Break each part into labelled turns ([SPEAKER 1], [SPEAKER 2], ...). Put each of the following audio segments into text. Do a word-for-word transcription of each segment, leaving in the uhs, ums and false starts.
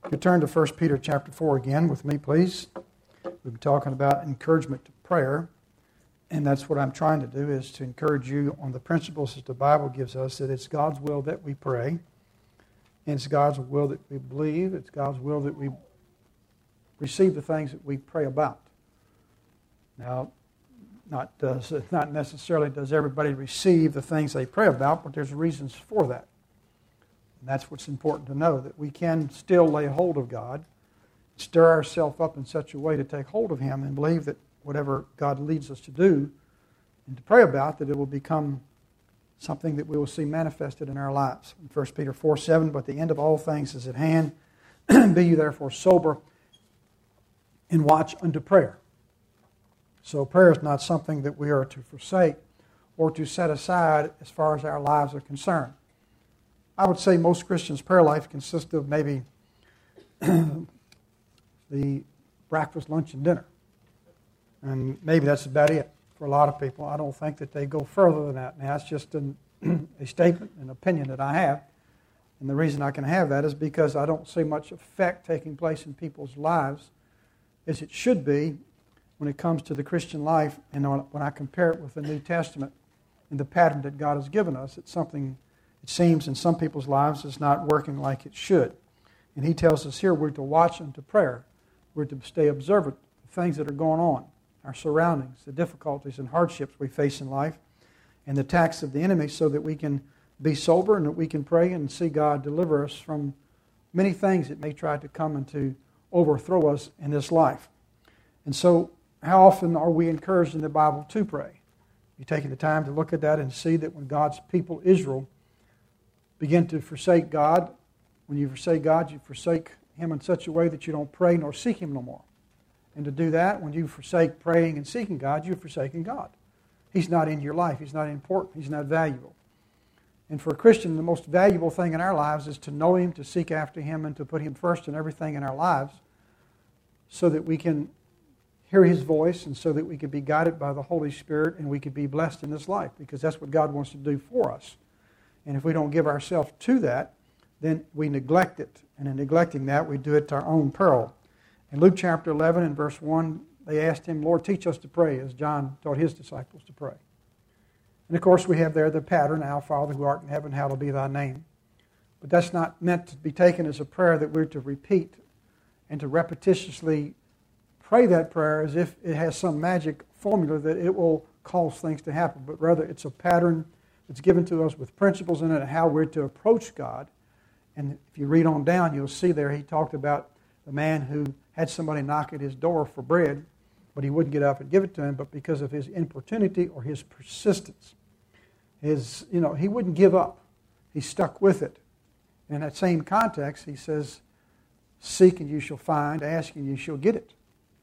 [SPEAKER 1] If you turn to First Peter chapter four again with me, please. We've been talking about encouragement to prayer, and that's what I'm trying to do, is to encourage you on the principles that the Bible gives us, that it's God's will that we pray, and it's God's will that we believe, it's God's will that we receive the things that we pray about. Now, not does not necessarily does everybody receive the things they pray about, but there's reasons for that. And that's what's important to know, that we can still lay hold of God, stir ourselves up in such a way to take hold of Him and believe that whatever God leads us to do and to pray about, that it will become something that we will see manifested in our lives. In First Peter four seven, but the end of all things is at hand. Be you therefore sober and watch unto prayer. So prayer is not something that we are to forsake or to set aside as far as our lives are concerned. I would say most Christians' prayer life consists of maybe the breakfast, lunch, and dinner. And maybe that's about it for a lot of people. I don't think that they go further than that. Now, that's just an, a statement, an opinion that I have. And the reason I can have that is because I don't see much effect taking place in people's lives as it should be when it comes to the Christian life. And when I compare it with the New Testament and the pattern that God has given us, it's something, it seems, in some people's lives is not working like it should. And He tells us here we're to watch unto prayer. We're to stay observant of things that are going on, our surroundings, the difficulties and hardships we face in life, and the attacks of the enemy, so that we can be sober and that we can pray and see God deliver us from many things that may try to come and to overthrow us in this life. And so, how often are we encouraged in the Bible to pray? You're taking the time to look at that and see that when God's people, Israel, begin to forsake God, when you forsake God, you forsake Him in such a way that you don't pray nor seek Him no more. And to do that, when you forsake praying and seeking God, you've forsaken God. He's not in your life. He's not important. He's not valuable. And for a Christian, the most valuable thing in our lives is to know Him, to seek after Him, and to put Him first in everything in our lives, so that we can hear His voice and so that we can be guided by the Holy Spirit and we can be blessed in this life, because that's what God wants to do for us. And if we don't give ourselves to that, then we neglect it. And in neglecting that, we do it to our own peril. In Luke chapter eleven and verse one, they asked Him, Lord, teach us to pray, as John taught his disciples to pray. And of course, we have there the pattern, Our Father who art in heaven, hallowed be thy name. But that's not meant to be taken as a prayer that we're to repeat and to repetitiously pray that prayer as if it has some magic formula that it will cause things to happen. But rather, it's a pattern that's given to us with principles in it, how we're to approach God. And if you read on down, you'll see there he talked about the man who had somebody knock at his door for bread, but he wouldn't get up and give it to him, but because of his importunity or his persistence, his, you know, he wouldn't give up. He stuck with it. And in that same context, he says, seek and you shall find, ask and you shall get it.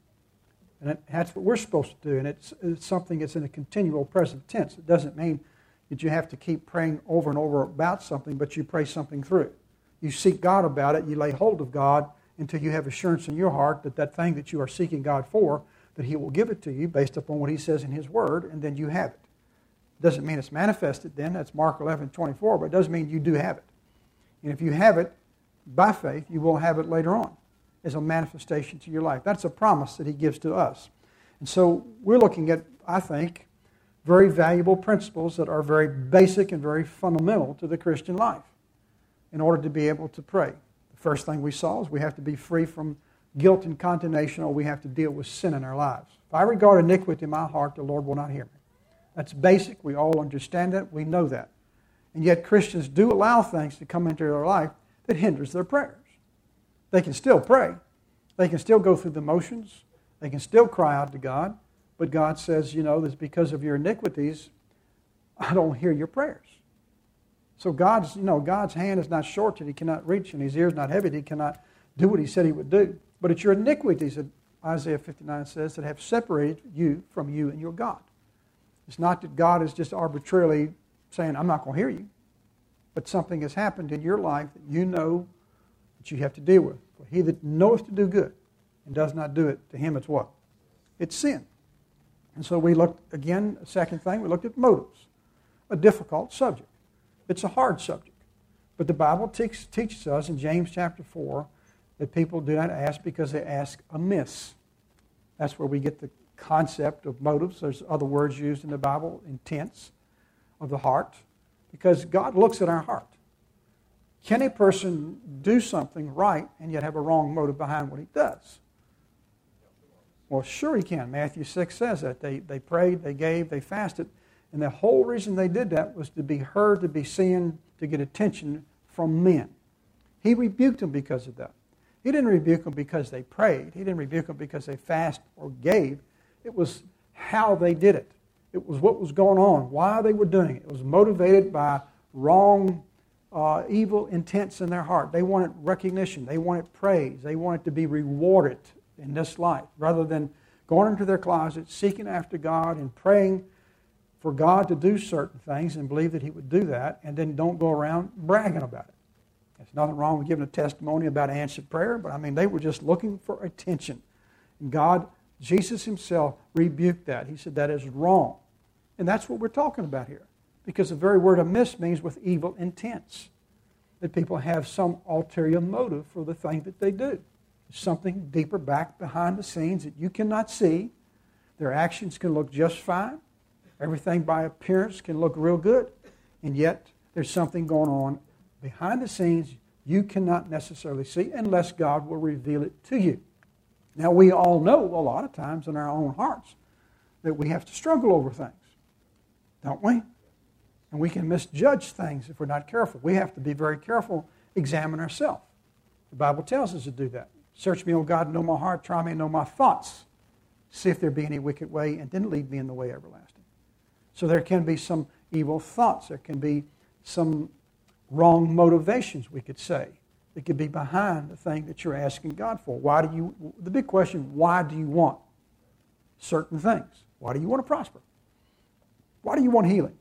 [SPEAKER 1] And that's what we're supposed to do, and it's, it's something that's in a continual present tense. It doesn't mean that you have to keep praying over and over about something, but you pray something through. You seek God about it, you lay hold of God until you have assurance in your heart that that thing that you are seeking God for, that He will give it to you based upon what He says in His Word, and then you have it. It doesn't mean it's manifested then, that's Mark eleven twenty-four, but it does mean you do have it. And if you have it by faith, you will have it later on as a manifestation to your life. That's a promise that He gives to us. And so we're looking at, I think, very valuable principles that are very basic and very fundamental to the Christian life in order to be able to pray. The first thing we saw is we have to be free from guilt and condemnation, or we have to deal with sin in our lives. If I regard iniquity in my heart, the Lord will not hear me. That's basic. We all understand that. We know that. And yet Christians do allow things to come into their life that hinders their prayers. They can still pray. They can still go through the motions. They can still cry out to God. But God says, you know, that's because of your iniquities, I don't hear your prayers. So God's, you know, God's hand is not short that He cannot reach, and His ear is not heavy that He cannot do what He said He would do. But it's your iniquities, that Isaiah fifty-nine says, that have separated you from you and your God. It's not that God is just arbitrarily saying, I'm not going to hear you. But something has happened in your life that you know that you have to deal with. For he that knoweth to do good and does not do it, to him it's what? It's sin. And so we looked, again, a second thing, we looked at motives. A difficult subject. It's a hard subject. But the Bible te- teaches us in James chapter four that people do not ask because they ask amiss. That's where we get the concept of motives. There's other words used in the Bible, intents of the heart, because God looks at our heart. Can a person do something right and yet have a wrong motive behind what he does? Well, sure he can. Matthew six says that. They, they prayed, they gave, they fasted, and the whole reason they did that was to be heard, to be seen, to get attention from men. He rebuked them because of that. He didn't rebuke them because they prayed. He didn't rebuke them because they fasted or gave. It was how they did it. It was what was going on, why they were doing it. It was motivated by wrong, uh, evil intents in their heart. They wanted recognition. They wanted praise. They wanted to be rewarded in this life, rather than going into their closet, seeking after God and praying for God to do certain things and believe that He would do that, and then don't go around bragging about it. There's nothing wrong with giving a testimony about answered prayer, but I mean, they were just looking for attention. And God, Jesus Himself, rebuked that. He said that is wrong. And that's what we're talking about here. Because the very word amiss means with evil intents. That people have some ulterior motive for the thing that they do. Something deeper back behind the scenes that you cannot see. Their actions can look just fine. Everything by appearance can look real good. And yet there's something going on behind the scenes you cannot necessarily see unless God will reveal it to you. Now we all know a lot of times in our own hearts that we have to struggle over things. Don't we? And we can misjudge things if we're not careful. We have to be very careful, examine ourselves. The Bible tells us to do that. Search me, O God, know my heart, try me, and know my thoughts. See if there be any wicked way, and then lead me in the way everlasting. So there can be some evil thoughts. There can be some wrong motivations, we could say. It could be behind the thing that you're asking God for. Why do you, the big question, why do you want certain things? Why do you want to prosper? Why do you want healing?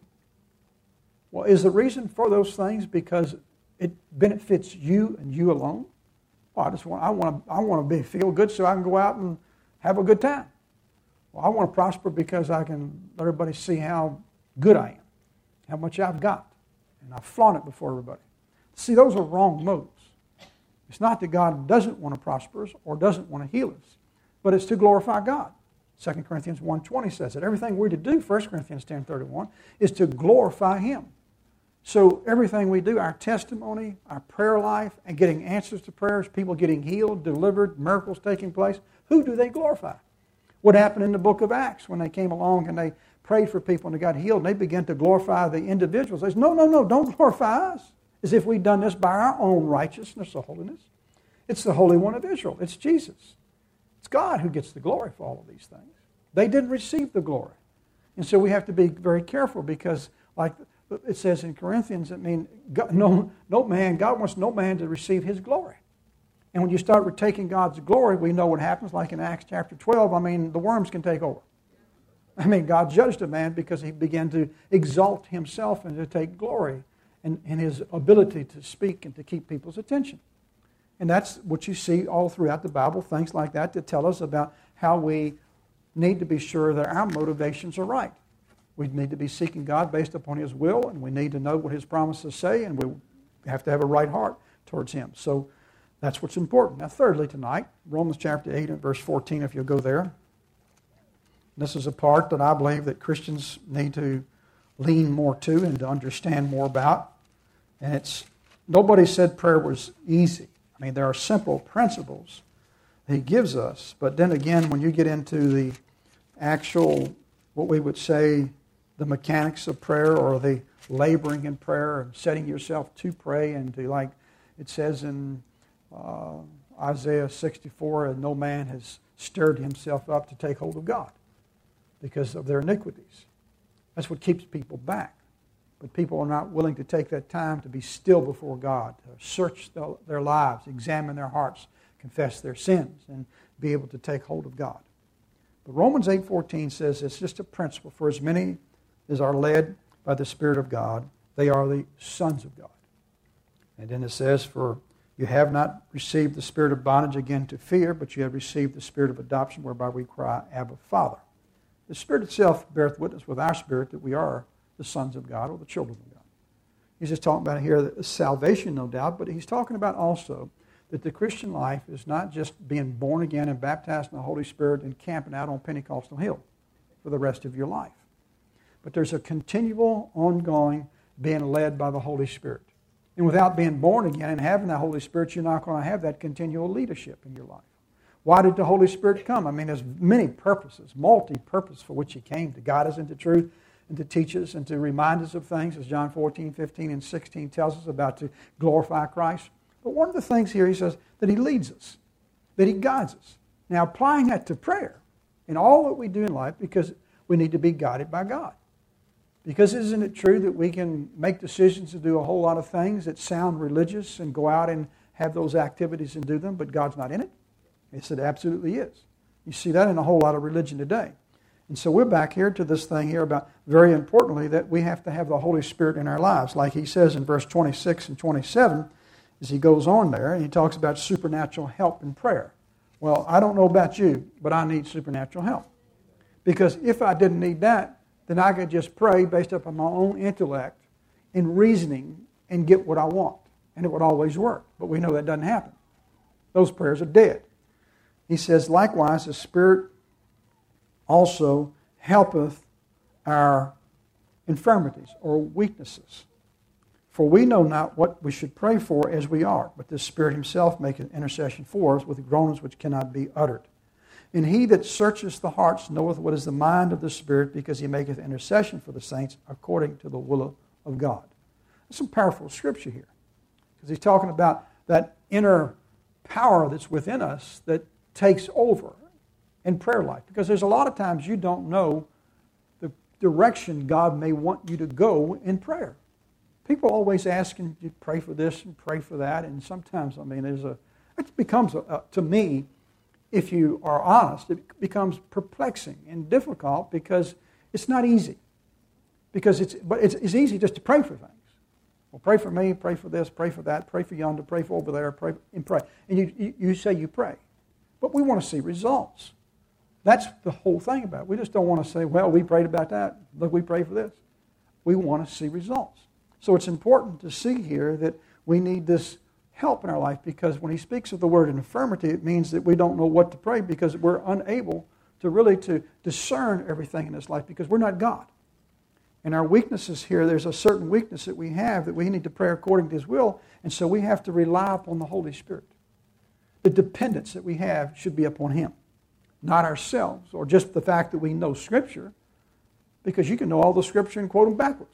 [SPEAKER 1] Well, is the reason for those things because it benefits you and you alone? Well, I just want I want to I want to be feel good so I can go out and have a good time. Well, I want to prosper because I can let everybody see how good I am, how much I've got, and I flaunt it before everybody. See, those are wrong motives. It's not that God doesn't want to prosper us or doesn't want to heal us, but it's to glorify God. Second Corinthians one twenty says that everything we're to do, First Corinthians ten thirty-one, is to glorify Him. So everything we do, our testimony, our prayer life, and getting answers to prayers, people getting healed, delivered, miracles taking place, who do they glorify? What happened in the book of Acts when they came along and they prayed for people and they got healed, and they began to glorify the individuals. They said, no, no, no, don't glorify us, as if we'd done this by our own righteousness or holiness. It's the Holy One of Israel. It's Jesus. It's God who gets the glory for all of these things. They didn't receive the glory. And so we have to be very careful because, like it says in Corinthians, I mean, God, no, no man, God wants no man to receive His glory. And when you start taking God's glory, we know what happens, like in Acts chapter twelve, I mean, the worms can take over. I mean, God judged a man because he began to exalt himself and to take glory in, in his ability to speak and to keep people's attention. And that's what you see all throughout the Bible, things like that that tell us about how we need to be sure that our motivations are right. We need to be seeking God based upon His will, and we need to know what His promises say, and we have to have a right heart towards Him. So that's what's important. Now, thirdly, tonight, Romans chapter eight and verse fourteen, if you'll go there. This is a part that I believe that Christians need to lean more to and to understand more about. And it's, nobody said prayer was easy. I mean, there are simple principles He gives us. But then again, when you get into the actual, what we would say, the mechanics of prayer or the laboring in prayer and setting yourself to pray and to, like it says in uh, Isaiah sixty-four, and no man has stirred himself up to take hold of God because of their iniquities. That's what keeps people back. But people are not willing to take that time to be still before God, to search their lives, examine their hearts, confess their sins, and be able to take hold of God. But Romans eight fourteen says it's just a principle. For as many as are led by the Spirit of God, they are the sons of God. And then it says, for you have not received the spirit of bondage again to fear, but you have received the spirit of adoption, whereby we cry, Abba, Father. The Spirit itself beareth witness with our spirit that we are the sons of God or the children of God. He's just talking about here salvation, no doubt, but he's talking about also that the Christian life is not just being born again and baptized in the Holy Spirit and camping out on Pentecostal Hill for the rest of your life. But there's a continual, ongoing being led by the Holy Spirit. And without being born again and having that Holy Spirit, you're not going to have that continual leadership in your life. Why did the Holy Spirit come? I mean, there's many purposes, multi-purpose for which He came, to guide us into truth and to teach us and to remind us of things, as John fourteen, fifteen, and sixteen tells us about, to glorify Christ. But one of the things here He says that He leads us, that He guides us. Now, applying that to prayer in all that we do in life, because we need to be guided by God. Because isn't it true that we can make decisions to do a whole lot of things that sound religious and go out and have those activities and do them, but God's not in it? Yes, it absolutely is. You see that in a whole lot of religion today. And so we're back here to this thing here about, very importantly, that we have to have the Holy Spirit in our lives. Like he says in verse twenty-six and twenty-seven, as he goes on there, and he talks about supernatural help in prayer. Well, I don't know about you, but I need supernatural help. Because if I didn't need that, then I could just pray based upon my own intellect and reasoning and get what I want. And it would always work. But we know that doesn't happen. Those prayers are dead. He says, likewise, the Spirit also helpeth our infirmities or weaknesses. For we know not what we should pray for as we ought, but the Spirit Himself maketh intercession for us with groanings which cannot be uttered. And He that searcheth the hearts knoweth what is the mind of the Spirit, because He maketh intercession for the saints according to the will of God. That's some powerful scripture here. Because he's talking about that inner power that's within us that takes over in prayer life. Because there's a lot of times you don't know the direction God may want you to go in prayer. People always asking you pray for this and pray for that. And sometimes, I mean, there's a, it becomes, a, a, to me, if you are honest, it becomes perplexing and difficult because it's not easy. Because it's, but it's, it's easy just to pray for things. Well, pray for me, pray for this, pray for that, pray for yonder, pray for over there, pray and pray. And you, you, you say you pray. But we want to see results. That's the whole thing about it. We just don't want to say, well, we prayed about that. Look, we prayed for this. We want to see results. So it's important to see here that we need this help in our life, because when he speaks of the word infirmity, it means that we don't know what to pray because we're unable to really to discern everything in this life because we're not God. And our weaknesses here, there's a certain weakness that we have that we need to pray according to His will, and so we have to rely upon the Holy Spirit. The dependence that we have should be upon Him, not ourselves, or just the fact that we know Scripture, because you can know all the Scripture and quote them backwards.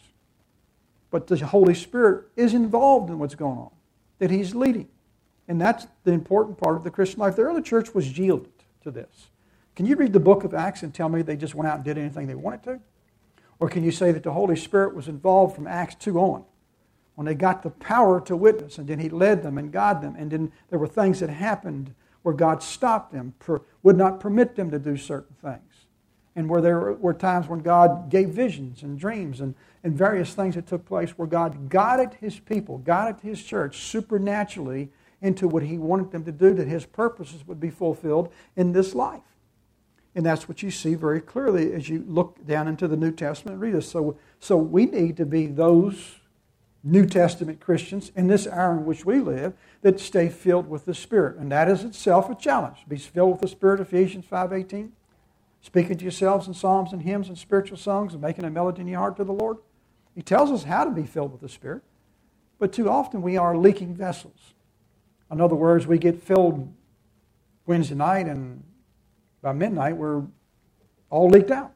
[SPEAKER 1] But the Holy Spirit is involved in what's going on, that He's leading. And that's the important part of the Christian life. The early church was yielded to this. Can you read the book of Acts and tell me they just went out and did anything they wanted to? Or can you say that the Holy Spirit was involved from Acts two on, when they got the power to witness, and then He led them and guided them, and then there were things that happened where God stopped them, per, would not permit them to do certain things, and where there were times when God gave visions and dreams and, and various things that took place where God guided His people, guided His church supernaturally into what He wanted them to do, that His purposes would be fulfilled in this life. And that's what you see very clearly as you look down into the New Testament and read this. So, so we need to be those New Testament Christians in this hour in which we live that stay filled with the Spirit. And that is itself a challenge. Be filled with the Spirit, Ephesians five eighteen. Speaking to yourselves in psalms and hymns and spiritual songs and making a melody in your heart to the Lord. He tells us how to be filled with the Spirit. But too often we are leaking vessels. In other words, we get filled Wednesday night and by midnight, we're all leaked out,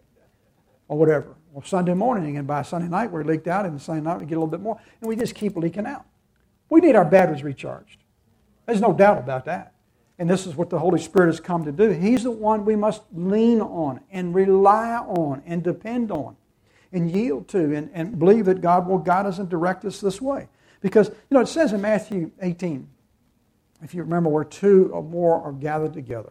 [SPEAKER 1] or whatever. Well, Sunday morning, and by Sunday night, we're leaked out, and Sunday night, we get a little bit more, and we just keep leaking out. We need our batteries recharged. There's no doubt about that. And this is what the Holy Spirit has come to do. He's the one we must lean on and rely on and depend on and yield to and, and believe that God will guide us and direct us this way. Because, you know, it says in Matthew eighteen, if you remember, where two or more are gathered together,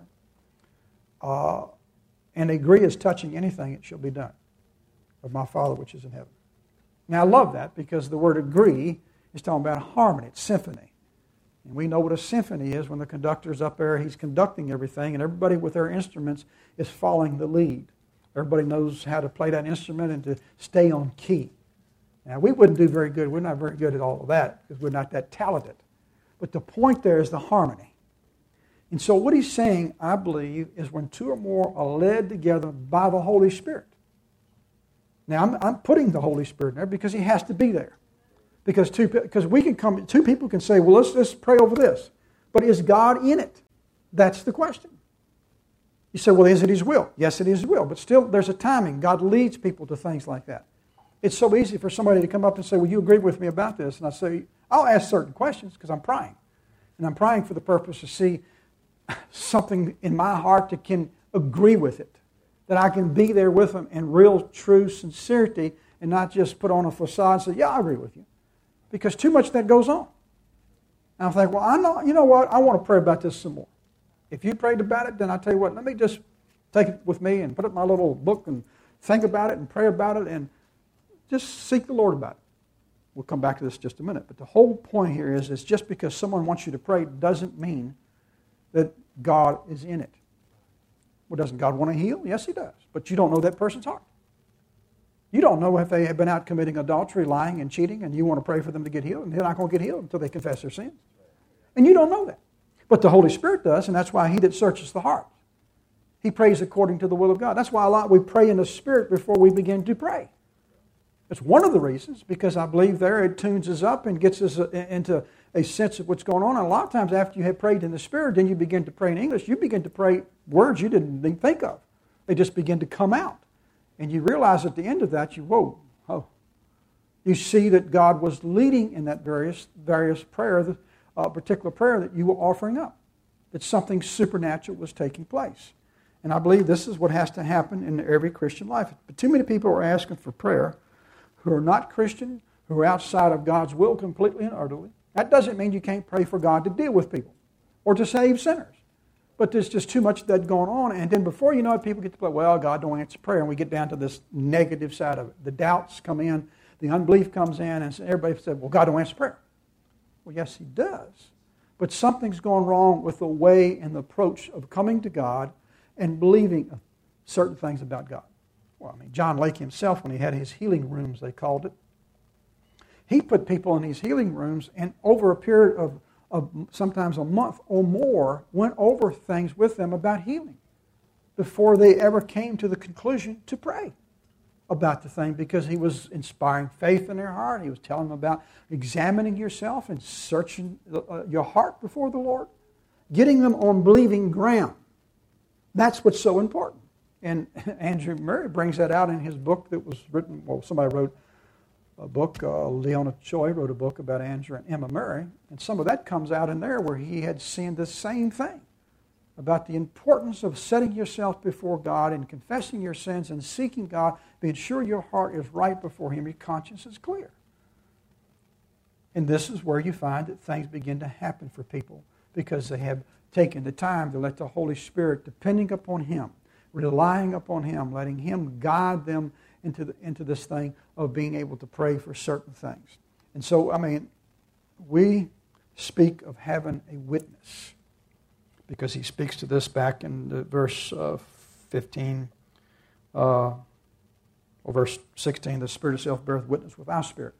[SPEAKER 1] Uh, and agree as touching anything, it shall be done of my Father which is in heaven. Now, I love that because the word agree is talking about harmony. It's symphony. And we know what a symphony is when the conductor's up there, he's conducting everything, and everybody with their instruments is following the lead. Everybody knows how to play that instrument and to stay on key. Now, we wouldn't do very good. We're not very good at all of that because we're not that talented. But the point there is the harmony. And so what he's saying, I believe, is when two or more are led together by the Holy Spirit. Now, I'm, I'm putting the Holy Spirit there because he has to be there. Because two, because we can come, two people can say, well, let's let's pray over this. But is God in it? That's the question. You say, well, is it his will? Yes, it is his will. But still, there's a timing. God leads people to things like that. It's so easy for somebody to come up and say, well, you agree with me about this. And I say, I'll ask certain questions because I'm praying. And I'm praying for the purpose to see something in my heart that can agree with it. That I can be there with them in real, true sincerity and not just put on a facade and say, yeah, I agree with you. Because too much of that goes on. And I think, well, I know, you know what? I want to pray about this some more. If you prayed about it, then I tell you what, let me just take it with me and put it in my little book and think about it and pray about it and just seek the Lord about it. We'll come back to this in just a minute. But the whole point here is, is just because someone wants you to pray doesn't mean that God is in it. Well, doesn't God want to heal? Yes, he does. But you don't know that person's heart. You don't know if they have been out committing adultery, lying, and cheating, and you want to pray for them to get healed, and they're not going to get healed until they confess their sins. And you don't know that. But the Holy Spirit does, and that's why he that searches the heart. He prays according to the will of God. That's why a lot we pray in the Spirit before we begin to pray. It's one of the reasons, because I believe there it tunes us up and gets us into a sense of what's going on. And a lot of times after you have prayed in the Spirit, then you begin to pray in English. You begin to pray words you didn't even think of. They just begin to come out. And you realize at the end of that, you, whoa, oh. You see that God was leading in that various various prayer, the uh, particular prayer that you were offering up. That something supernatural was taking place. And I believe this is what has to happen in every Christian life. But too many people are asking for prayer who are not Christian, who are outside of God's will completely and utterly. That doesn't mean you can't pray for God to deal with people or to save sinners. But there's just too much of that going on. And then before you know it, people get to play, well, God don't answer prayer. And we get down to this negative side of it. The doubts come in, the unbelief comes in, and everybody says, well, God don't answer prayer. Well, yes, he does. But something's gone wrong with the way and the approach of coming to God and believing certain things about God. Well, I mean, John Lake himself, when he had his healing rooms, they called it, he put people in these healing rooms, and over a period of, of sometimes a month or more, went over things with them about healing before they ever came to the conclusion to pray about the thing, because he was inspiring faith in their heart. He was telling them about examining yourself and searching uh, your heart before the Lord, getting them on believing ground. That's what's so important. And Andrew Murray brings that out in his book that was written, well, somebody wrote a book, uh, Leona Choi wrote a book about Andrew and Emma Murray, and some of that comes out in there where he had seen the same thing about the importance of setting yourself before God and confessing your sins and seeking God, being sure your heart is right before him, your conscience is clear. And this is where you find that things begin to happen for people because they have taken the time to let the Holy Spirit, depending upon him, relying upon him, letting him guide them into the, into this thing of being able to pray for certain things. And so, I mean, we speak of having a witness because he speaks to this back in the verse uh, fifteen, uh, or verse sixteen, the Spirit itself beareth witness with our spirit.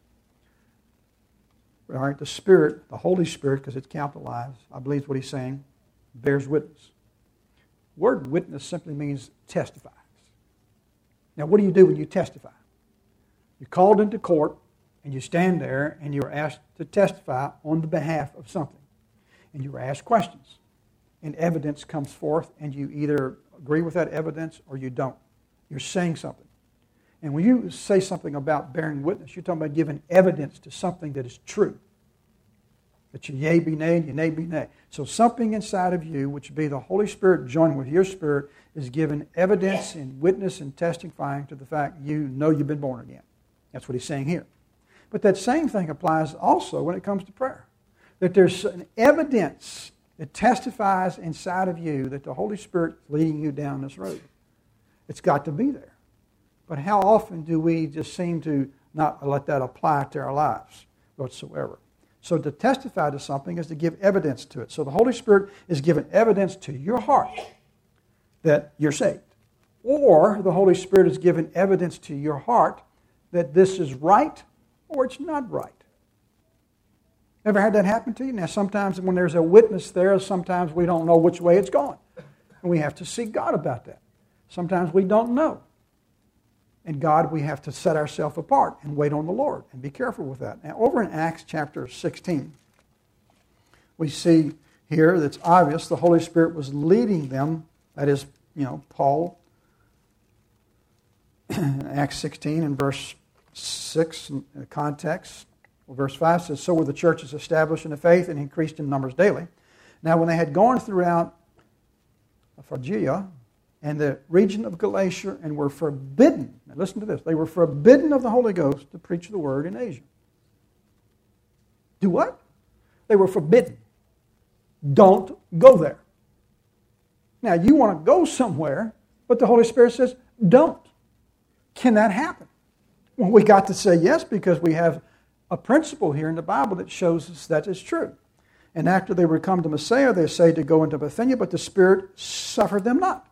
[SPEAKER 1] All right, the Spirit, the Holy Spirit, because it's capitalized, I believe is what he's saying, bears witness. Word witness simply means testifies. Now, what do you do when you testify? You're called into court, and you stand there, and you're asked to testify on the behalf of something. And you're asked questions. And evidence comes forth, and you either agree with that evidence or you don't. You're saying something. And when you say something about bearing witness, you're talking about giving evidence to something that is true. That your yea be nay and your nay be nay. So something inside of you, which would be the Holy Spirit joining with your spirit, is giving evidence and witness and testifying to the fact you know you've been born again. That's what he's saying here. But that same thing applies also when it comes to prayer. That there's an evidence that testifies inside of you that the Holy Spirit is leading you down this road. It's got to be there. But how often do we just seem to not let that apply to our lives whatsoever? So to testify to something is to give evidence to it. So the Holy Spirit is giving evidence to your heart that you're saved. Or the Holy Spirit is giving evidence to your heart that this is right or it's not right. Ever had that happen to you? Now, sometimes when there's a witness there, sometimes we don't know which way it's going. And we have to seek God about that. Sometimes we don't know. And God, we have to set ourselves apart and wait on the Lord and be careful with that. Now, over in Acts chapter sixteen, we see here that's obvious the Holy Spirit was leading them. That is, you know, Paul. Acts sixteen and verse six, in the context. Well, verse five says, "So were the churches established in the faith and increased in numbers daily. Now when they had gone throughout Phrygia and the region of Galatia and were forbidden," now listen to this, "they were forbidden of the Holy Ghost to preach the word in Asia." Do what? They were forbidden. Don't go there. Now you want to go somewhere, but the Holy Spirit says, don't. Can that happen? Well, we got to say yes because we have a principle here in the Bible that shows us that is true. And after they were come to Messiah, they say to go into Bithynia, but the Spirit suffered them not.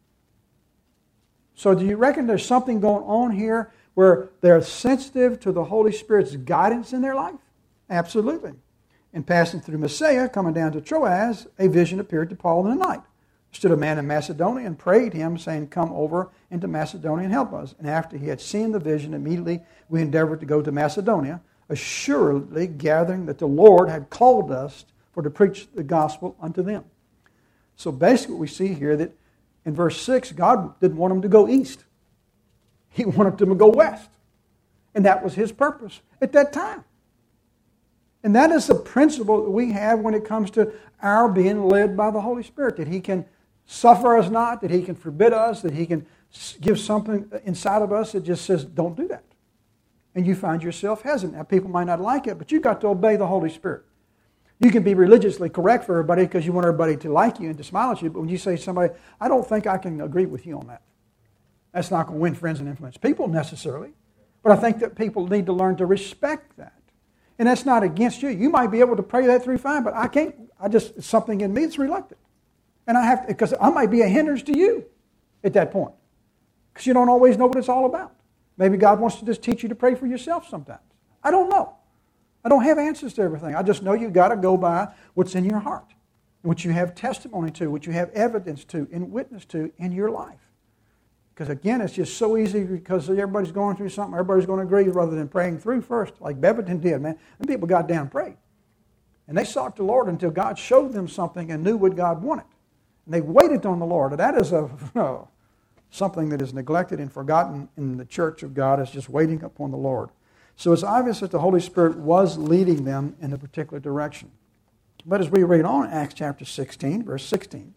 [SPEAKER 1] So do you reckon there's something going on here where they're sensitive to the Holy Spirit's guidance in their life? Absolutely. In passing through Messiah, coming down to Troas, a vision appeared to Paul in the night. Stood a man in Macedonia and prayed him, saying, "Come over into Macedonia and help us." And after he had seen the vision, immediately we endeavored to go to Macedonia, assuredly gathering that the Lord had called us for to preach the gospel unto them. So basically what we see here that in verse six, God didn't want them to go east. He wanted them to go west. And that was His purpose at that time. And that is the principle that we have when it comes to our being led by the Holy Spirit, that He can suffer us not, that He can forbid us, that He can give something inside of us that just says, don't do that. And you find yourself hesitant. Now, people might not like it, but you've got to obey the Holy Spirit. You can be religiously correct for everybody because you want everybody to like you and to smile at you, but when you say to somebody, I don't think I can agree with you on that, that's not going to win friends and influence people necessarily. But I think that people need to learn to respect that. And that's not against you. You might be able to pray that through fine, but I can't. I just, it's something in me that's reluctant. And I have to, because I might be a hindrance to you at that point. Because you don't always know what it's all about. Maybe God wants to just teach you to pray for yourself sometimes. I don't know. I don't have answers to everything. I just know you've got to go by what's in your heart, what you have testimony to, what you have evidence to, and witness to in your life. Because again, it's just so easy because everybody's going through something, everybody's going to agree rather than praying through first, like Beverton did, man. And people got down and prayed. And they sought the Lord until God showed them something and knew what God wanted. And they waited on the Lord. And that is a, oh, something that is neglected and forgotten in the church of God, is just waiting upon the Lord. So it's obvious that the Holy Spirit was leading them in a particular direction. But as we read on, Acts chapter sixteen, verse sixteen,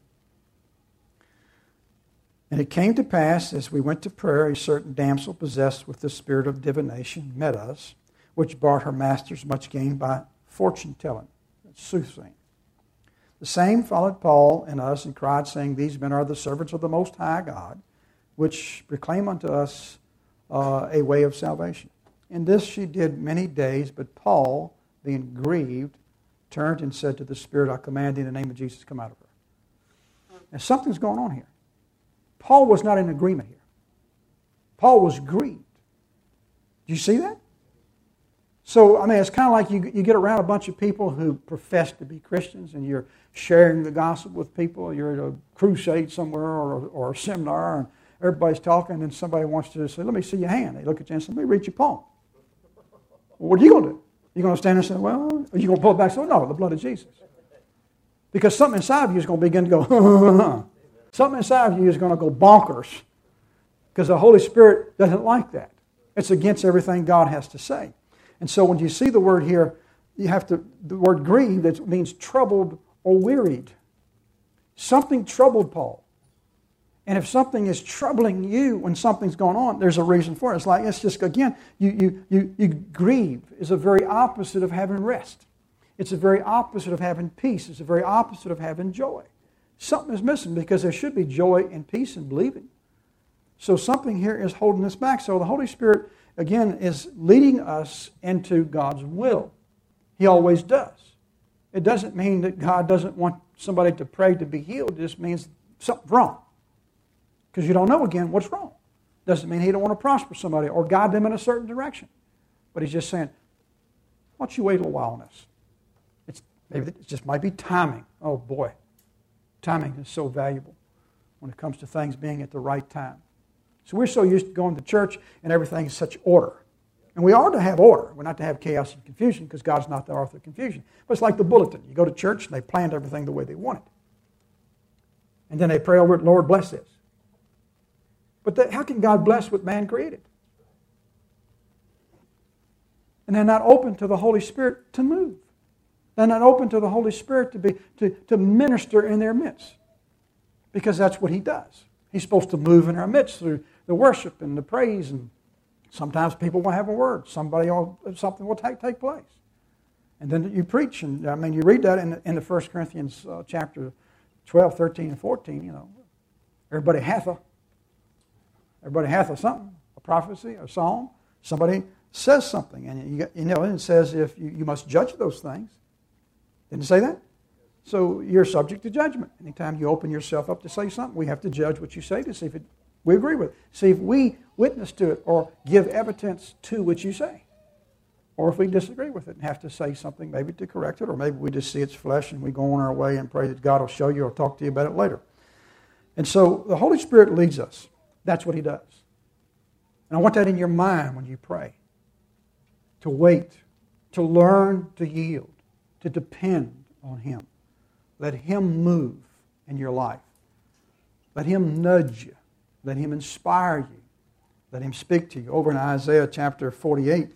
[SPEAKER 1] "And it came to pass, as we went to prayer, a certain damsel possessed with the spirit of divination met us, which brought her masters much gain by fortune-telling," soothsaying. "The same followed Paul and us and cried, saying, These men are the servants of the Most High God, which proclaim unto us uh, a way of salvation. And this she did many days, but Paul, being grieved, turned and said to the spirit, I command thee in the name of Jesus, come out of her." Now something's going on here. Paul was not in agreement here. Paul was grieved. Do you see that? So, I mean, it's kind of like you, you get around a bunch of people who profess to be Christians and you're sharing the gospel with people. You're at a crusade somewhere or, or a seminar and everybody's talking and somebody wants to say, let me see your hand. They look at you and say, let me read your palm. Well, what are you going to do? You're going to stand there and say, well, are you going to pull it back and say, no, the blood of Jesus. Because something inside of you is going to begin to go, something inside of you is going to go bonkers because the Holy Spirit doesn't like that. It's against everything God has to say. And so when you see the word here, you have to, the word grieved, that means troubled or wearied. Something troubled Paul. And if something is troubling you when something's going on, there's a reason for it. It's like, it's just, again, you, you, you, you grieve is a very opposite of having rest. It's a very opposite of having peace. It's a very opposite of having joy. Something is missing because there should be joy and peace in believing. So something here is holding us back. So the Holy Spirit, again, is leading us into God's will. He always does. It doesn't mean that God doesn't want somebody to pray to be healed. It just means something's wrong. Because you don't know, again, what's wrong. Doesn't mean He don't want to prosper somebody or guide them in a certain direction. But He's just saying, why don't you wait a little while on this? Maybe it just might be timing. Oh boy, timing is so valuable when it comes to things being at the right time. So we're so used to going to church and everything is such order. And we are to have order. We're not to have chaos and confusion because God's not the author of confusion. But it's like the bulletin. You go to church and they planned everything the way they want it. And then they pray over it, Lord, bless this. But that, how can God bless what man created? And they're not open to the Holy Spirit to move. They're not open to the Holy Spirit to be to, to minister in their midst. Because that's what He does. He's supposed to move in our midst through the worship and the praise. And sometimes people will have a word. Somebody will, something will take, take place. And then you preach. And I mean, you read that in the, in the First Corinthians uh, chapter twelve, thirteen, and fourteen. You know, everybody hath a, everybody hath a something, a prophecy, a song. Somebody says something. And you, you know, and it says if you, you must judge those things. Didn't it say that? So you're subject to judgment. Anytime you open yourself up to say something, we have to judge what you say to see if it, we agree with it. See if we witness to it or give evidence to what you say. Or if we disagree with it and have to say something maybe to correct it, or maybe we just see it's flesh and we go on our way and pray that God will show you or talk to you about it later. And so the Holy Spirit leads us. That's what He does. And I want that in your mind when you pray. To wait, to learn to yield, to depend on Him. Let Him move in your life. Let Him nudge you. Let Him inspire you. Let Him speak to you. Over in Isaiah chapter forty-eight,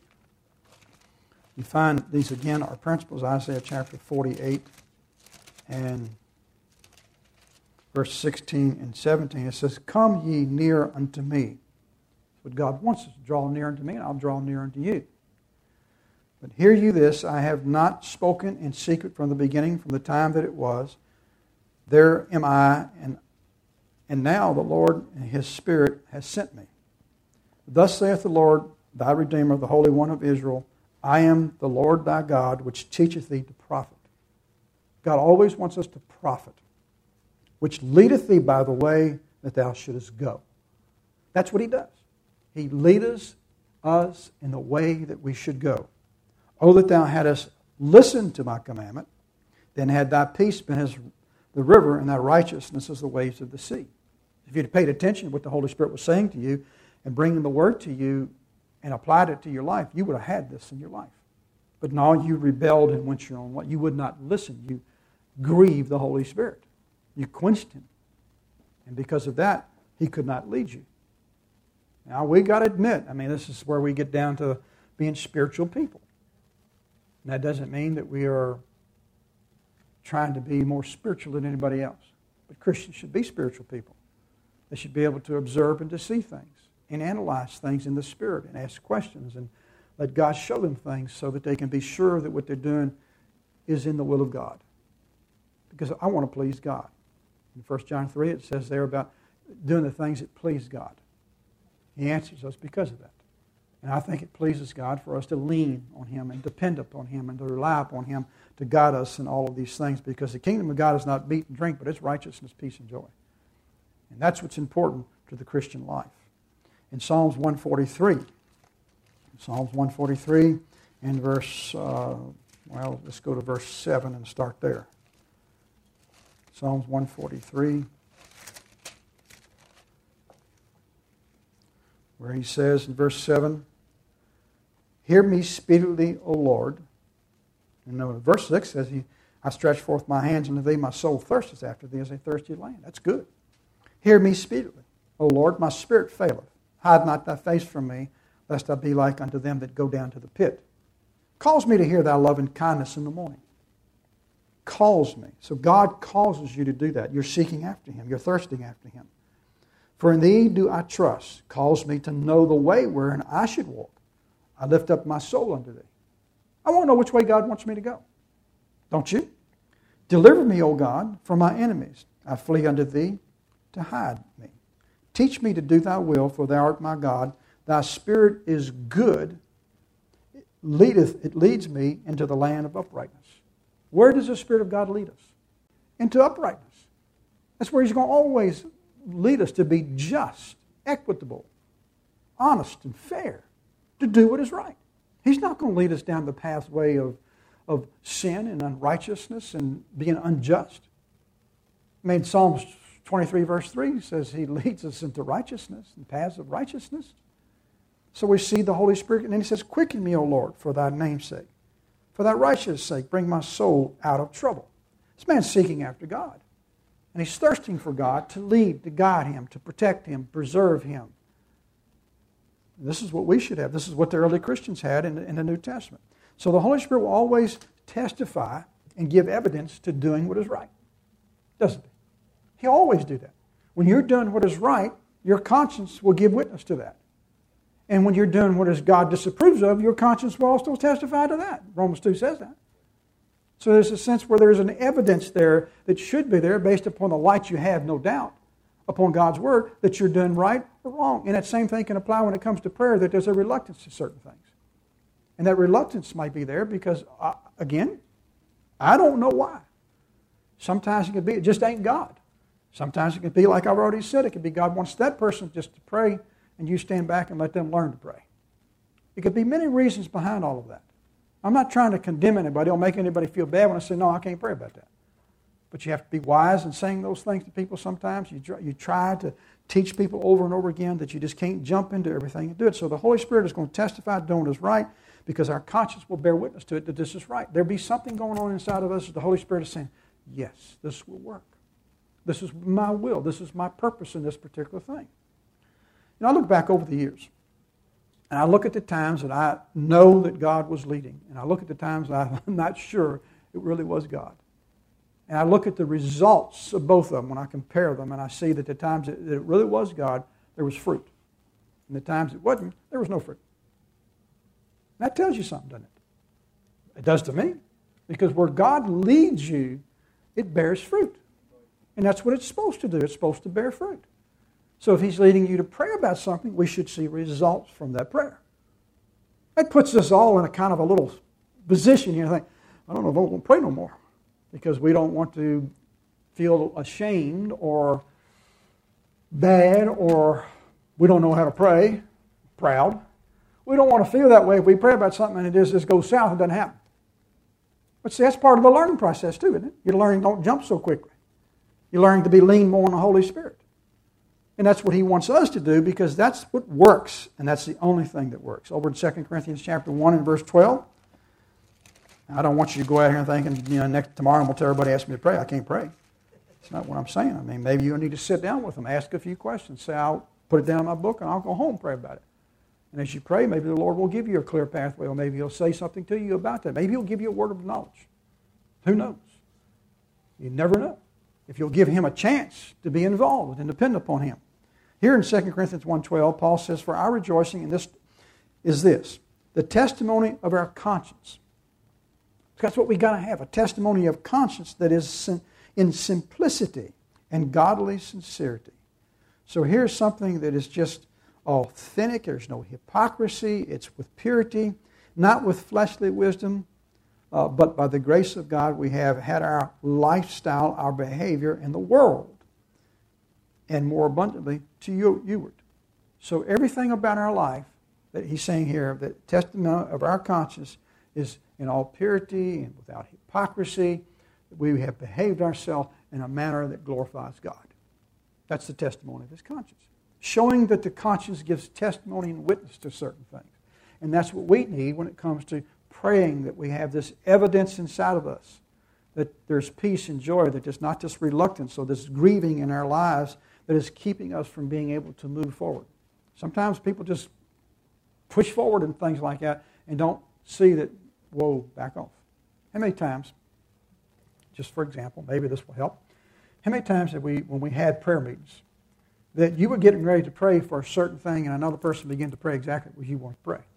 [SPEAKER 1] you find these again are principles. Isaiah chapter forty-eight and verse sixteen and seventeen. It says, "Come ye near unto me." That's what God wants us to draw near unto me, and I'll draw near unto you. But hear you this, I have not spoken in secret from the beginning, from the time that it was. There am I, and, and now the Lord and His Spirit has sent me. Thus saith the Lord, thy Redeemer, the Holy One of Israel, I am the Lord thy God, which teacheth thee to profit. God always wants us to profit, which leadeth thee by the way that thou shouldest go. That's what He does. He leadeth us in the way that we should go. Oh, that thou hadst listened to my commandment, then had thy peace been as the river, and thy righteousness as the waves of the sea. If you'd paid attention to what the Holy Spirit was saying to you and bringing the word to you and applied it to your life, you would have had this in your life. But no, you rebelled and went your own way. You would not listen. You grieved the Holy Spirit. You quenched Him. And because of that, He could not lead you. Now, we got to admit, I mean, this is where we get down to being spiritual people. And that doesn't mean that we are trying to be more spiritual than anybody else. But Christians should be spiritual people. They should be able to observe and to see things and analyze things in the Spirit and ask questions and let God show them things so that they can be sure that what they're doing is in the will of God. Because I want to please God. In First John three it says there about doing the things that please God. He answers us because of that. And I think it pleases God for us to lean on Him and depend upon Him and to rely upon Him to guide us in all of these things, because the kingdom of God is not meat and drink, but it's righteousness, peace, and joy. And that's what's important to the Christian life. In Psalms one forty-three, Psalms one forty-three and verse, uh, well, let's go to verse seven and start there. Psalms one forty-three, where he says in verse seven, hear me speedily, O Lord. And no, verse six says, I stretch forth my hands unto thee, my soul thirsteth after thee as a thirsty land. That's good. Hear me speedily, O Lord, my spirit faileth. Hide not thy face from me, lest I be like unto them that go down to the pit. Cause me to hear thy loving kindness in the morning. Calls me. So God causes you to do that. You're seeking after Him. You're thirsting after Him. For in thee do I trust. Calls me to know the way wherein I should walk. I lift up my soul unto thee. I want to know which way God wants me to go. Don't you? Deliver me, O God, from my enemies. I flee unto thee to hide me. Teach me to do thy will, for thou art my God. Thy spirit is good. It leadeth, it leads me into the land of uprightness. Where does the Spirit of God lead us? Into uprightness. That's where He's going to always lead us, to be just, equitable, honest, and fair, to do what is right. He's not going to lead us down the pathway of, of sin and unrighteousness and being unjust. I mean, Psalms twenty-three verse three says He leads us into righteousness and paths of righteousness. So we see the Holy Spirit, and then He says, quicken me, O Lord, for Thy name's sake. For Thy righteousness' sake, bring my soul out of trouble. This man's seeking after God. And he's thirsting for God to lead, to guide him, to protect him, preserve him. This is what we should have. This is what the early Christians had in the, in the New Testament. So the Holy Spirit will always testify and give evidence to doing what is right. Doesn't he? He'll always do that. When you're doing what is right, your conscience will give witness to that. And when you're doing what is God disapproves of, your conscience will also testify to that. Romans two says that. So there's a sense where there's an evidence there that should be there based upon the light you have, no doubt, upon God's Word, that you're doing right or wrong. And that same thing can apply when it comes to prayer, that there's a reluctance to certain things. And that reluctance might be there because, uh, again, I don't know why. Sometimes it could be, it just ain't God. Sometimes it could be, like I've already said, it could be God wants that person just to pray and you stand back and let them learn to pray. It could be many reasons behind all of that. I'm not trying to condemn anybody or make anybody feel bad when I say, no, I can't pray about that. But you have to be wise in saying those things to people sometimes. You try, you try to teach people over and over again that you just can't jump into everything and do it. So the Holy Spirit is going to testify doing what is right because our conscience will bear witness to it that this is right. There'll be something going on inside of us that the Holy Spirit is saying, yes, this will work. This is my will. This is my purpose in this particular thing. And I look back over the years. And I look at the times that I know that God was leading. And I look at the times that I'm not sure it really was God. And I look at the results of both of them when I compare them. And I see that the times that it really was God, there was fruit. And the times it wasn't, there was no fruit. That tells you something, doesn't it? It does to me. Because where God leads you, it bears fruit. And that's what it's supposed to do. It's supposed to bear fruit. So if He's leading you to pray about something, we should see results from that prayer. That puts us all in a kind of a little position here. Think, I don't know if I'm going to pray no more. Because we don't want to feel ashamed or bad or we don't know how to pray, proud. We don't want to feel that way if we pray about something and it just, just goes south and doesn't happen. But see, that's part of the learning process too, isn't it? You're learning don't jump so quickly. You're learning to be lean more on the Holy Spirit. And that's what He wants us to do because that's what works, and that's the only thing that works. Over in Second Corinthians chapter one and verse twelve, I don't want you to go out here and thinking, you know, next tomorrow I'm going to tell everybody ask me to pray. I can't pray. It's not what I'm saying. I mean, maybe you need to sit down with them, ask a few questions, say, I'll put it down in my book, and I'll go home and pray about it. And as you pray, maybe the Lord will give you a clear pathway, or maybe He'll say something to you about that. Maybe He'll give you a word of knowledge. Who knows? You never know. If you'll give Him a chance to be involved and depend upon Him. Here in Second Corinthians one twelve, Paul says, for our rejoicing in this is this, the testimony of our conscience. That's what we got to have, a testimony of conscience that is in simplicity and godly sincerity. So here's something that is just authentic. There's no hypocrisy. It's with purity, not with fleshly wisdom, uh, but by the grace of God we have had our lifestyle, our behavior in the world, and more abundantly to you, youward. So everything about our life that he's saying here, the testimony of our conscience is in all purity and without hypocrisy. We have behaved ourselves in a manner that glorifies God. That's the testimony of his conscience. Showing that the conscience gives testimony and witness to certain things. And that's what we need when it comes to praying, that we have this evidence inside of us, that there's peace and joy, that there's not this reluctance or this grieving in our lives that is keeping us from being able to move forward. Sometimes people just push forward in things like that and don't see that, whoa, back off. How many times, just for example, maybe this will help, how many times have we, when we had prayer meetings, that you were getting ready to pray for a certain thing and another person began to pray exactly what you want to pray?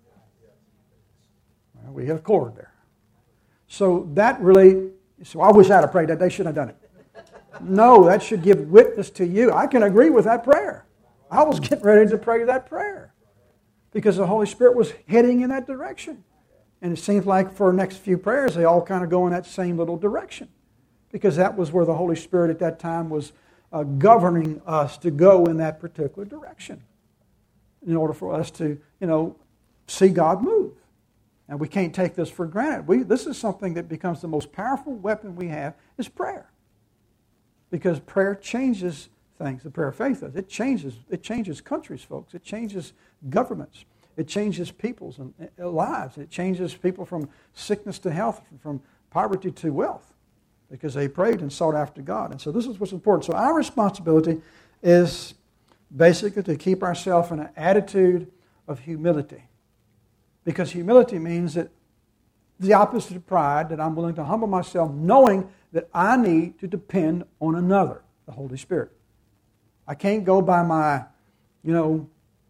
[SPEAKER 1] Well, we hit a chord there. So that really, so I wish I'd have prayed that. They shouldn't have done it. No, that should give witness to you. I can agree with that prayer. I was getting ready to pray that prayer because the Holy Spirit was heading in that direction. And it seems like for the next few prayers, they all kind of go in that same little direction because that was where the Holy Spirit at that time was uh, governing us to go in that particular direction in order for us to, you know, see God move. And we can't take this for granted. We, this is something that becomes the most powerful weapon we have is prayer. Because prayer changes things. The prayer of faith does. It changes, it changes countries, folks. It changes governments. It changes people's lives. It changes people from sickness to health, from poverty to wealth, because they prayed and sought after God. And so this is what's important. So our responsibility is basically to keep ourselves in an attitude of humility. Because humility means that the opposite of pride, that I'm willing to humble myself knowing that I need to depend on another, the Holy Spirit. I can't go by my, you know,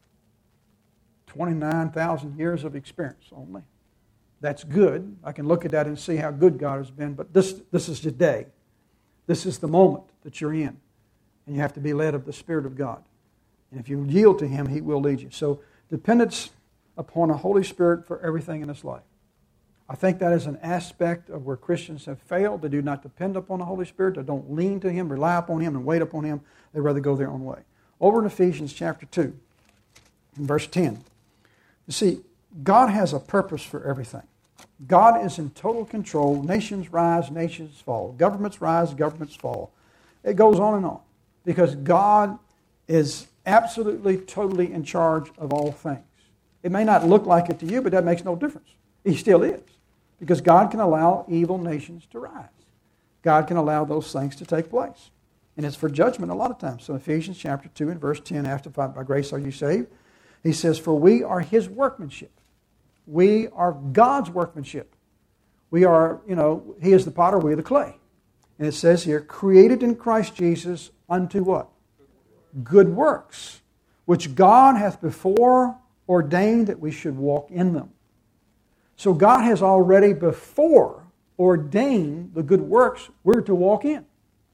[SPEAKER 1] twenty-nine thousand years of experience only. That's good. I can look at that and see how good God has been, but this, this is today. This is the moment that you're in. And you have to be led of the Spirit of God. And if you yield to Him, He will lead you. So dependence upon the Holy Spirit for everything in this life. I think that is an aspect of where Christians have failed. They do not depend upon the Holy Spirit. They don't lean to Him, rely upon Him, and wait upon Him. They rather go their own way. Over in Ephesians chapter two, in verse ten. You see, God has a purpose for everything. God is in total control. Nations rise, nations fall. Governments rise, governments fall. It goes on and on. Because God is absolutely, totally in charge of all things. It may not look like it to you, but that makes no difference. He still is. Because God can allow evil nations to rise. God can allow those things to take place. And it's for judgment a lot of times. So Ephesians chapter two and verse ten, after by grace are you saved, He says, for we are His workmanship. We are God's workmanship. We are, you know, He is the potter, we are the clay. And it says here, created in Christ Jesus unto what? Good works, which God hath before ordained that we should walk in them. So God has already before ordained the good works we're to walk in.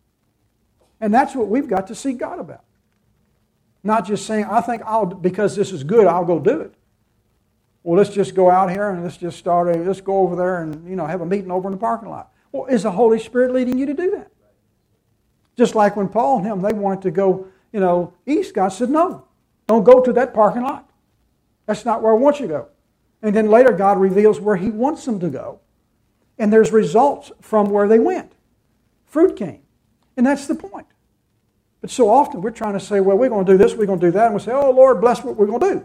[SPEAKER 1] And that's what we've got to see God about. Not just saying, I think I'll, because this is good, I'll go do it. Well, let's just go out here and let's just start a, let's go over there and, you know, have a meeting over in the parking lot. Well, is the Holy Spirit leading you to do that? Just like when Paul and him, they wanted to go, you know, east, God said, no, don't go to that parking lot. That's not where I want you to go. And then later God reveals where He wants them to go. And there's results from where they went. Fruit came. And that's the point. But so often we're trying to say, well, we're going to do this, we're going to do that. And we say, oh, Lord, bless what we're going to do.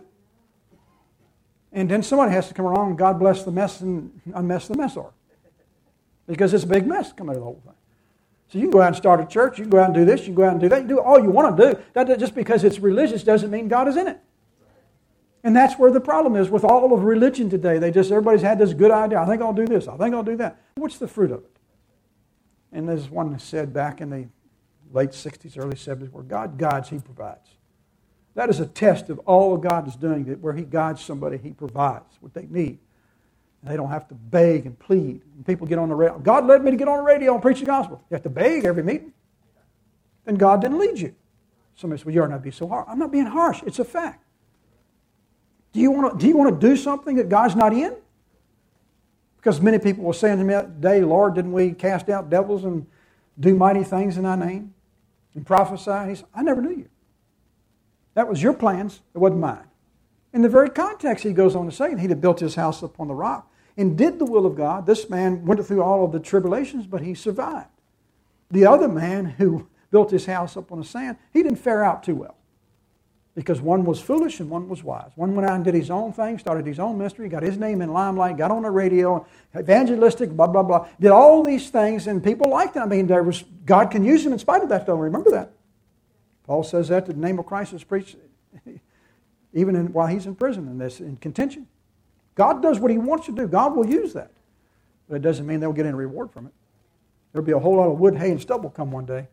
[SPEAKER 1] And then somebody has to come along and God bless the mess and unmess the mess. Because it's a big mess coming out of the whole thing. So you can go out and start a church, you can go out and do this, you can go out and do that. You can do all you want to do. That, just because it's religious doesn't mean God is in it. And that's where the problem is with all of religion today. They just, everybody's had this good idea. I think I'll do this. I think I'll do that. What's the fruit of it? And there's one that said back in the late sixties, early seventies, where God guides, He provides. That is a test of all God is doing, that where He guides somebody, He provides what they need. And they don't have to beg and plead. And people get on the radio. God led me to get on the radio and preach the gospel. You have to beg every meeting. Then God didn't lead you. Somebody says, well, you're not being so harsh. I'm not being harsh. It's a fact. Do you want to, do you want to do something that God's not in? Because many people will say unto me that day, Lord, didn't we cast out devils and do mighty things in Thy name? And prophesy? And He said, I never knew you. That was your plans. It wasn't mine. In the very context, he goes on to say, He that built his house upon the rock and did the will of God. This man went through all of the tribulations, but he survived. The other man who built his house up on the sand, he didn't fare out too well. Because one was foolish and one was wise. One went out and did his own thing, started his own ministry, got his name in limelight, got on the radio, evangelistic, blah, blah, blah. Did all these things, and people liked it. I mean, there was God can use him in spite of that, though. Remember that. Paul says that the name of Christ is preached even in, while he's in prison and this in contention. God does what He wants to do. God will use that. But it doesn't mean they'll get any reward from it. There'll be a whole lot of wood, hay, and stubble come one day.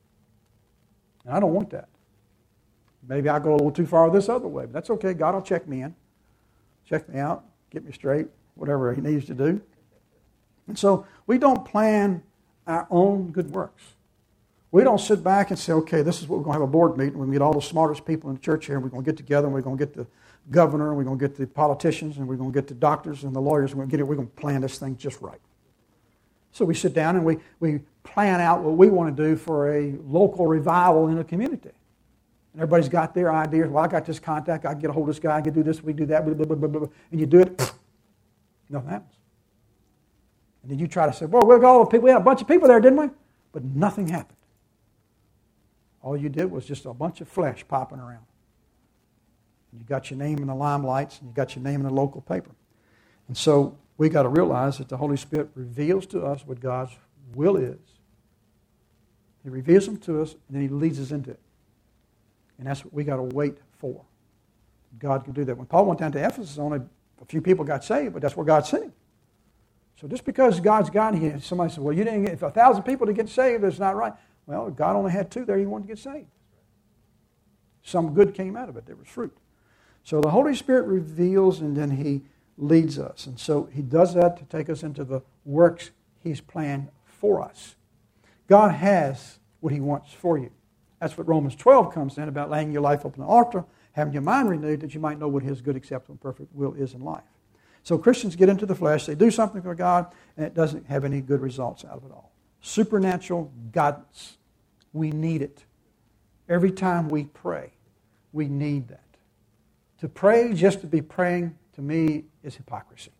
[SPEAKER 1] And I don't want that. Maybe I'll go a little too far this other way, but that's okay. God will check me in, check me out, get me straight, whatever He needs to do. And so we don't plan our own good works. We don't sit back and say, okay, this is what we're going to have a board meeting. We're going to get all the smartest people in the church here, and we're going to get together, and we're going to get the governor, and we're going to get the politicians, and we're going to get the doctors and the lawyers, and we're going to get it. We're going to plan this thing just right. So we sit down and we, we plan out what we want to do for a local revival in a community. And everybody's got their ideas. Well, I got this contact. I can get a hold of this guy. I can do this. We do that. Blah, blah, blah, blah, blah. And you do it. Nothing happens. And then you try to say, well, we got all the people, we had a bunch of people there, didn't we? But nothing happened. All you did was just a bunch of flesh popping around. You got your name in the limelights, and you got your name in the local paper. And so we got to realize that the Holy Spirit reveals to us what God's will is. He reveals them to us, and then He leads us into it. And that's what we got to wait for. God can do that. When Paul went down to Ephesus, only a few people got saved, but that's where God sent him. So just because God's gotten here, somebody said, well, you didn't get, if a thousand people to get saved, that's not right. Well, God only had two there He wanted to get saved. Some good came out of it. There was fruit. So the Holy Spirit reveals, and then He leads us. And so He does that to take us into the works He's planned for us. God has what He wants for you. That's what Romans twelve comes in about laying your life upon the altar, having your mind renewed that you might know what His good, acceptable, and perfect will is in life. So Christians get into the flesh, they do something for God, and it doesn't have any good results out of it all. Supernatural guidance. We need it. Every time we pray, we need that. To pray just to be praying, to me, is hypocrisy.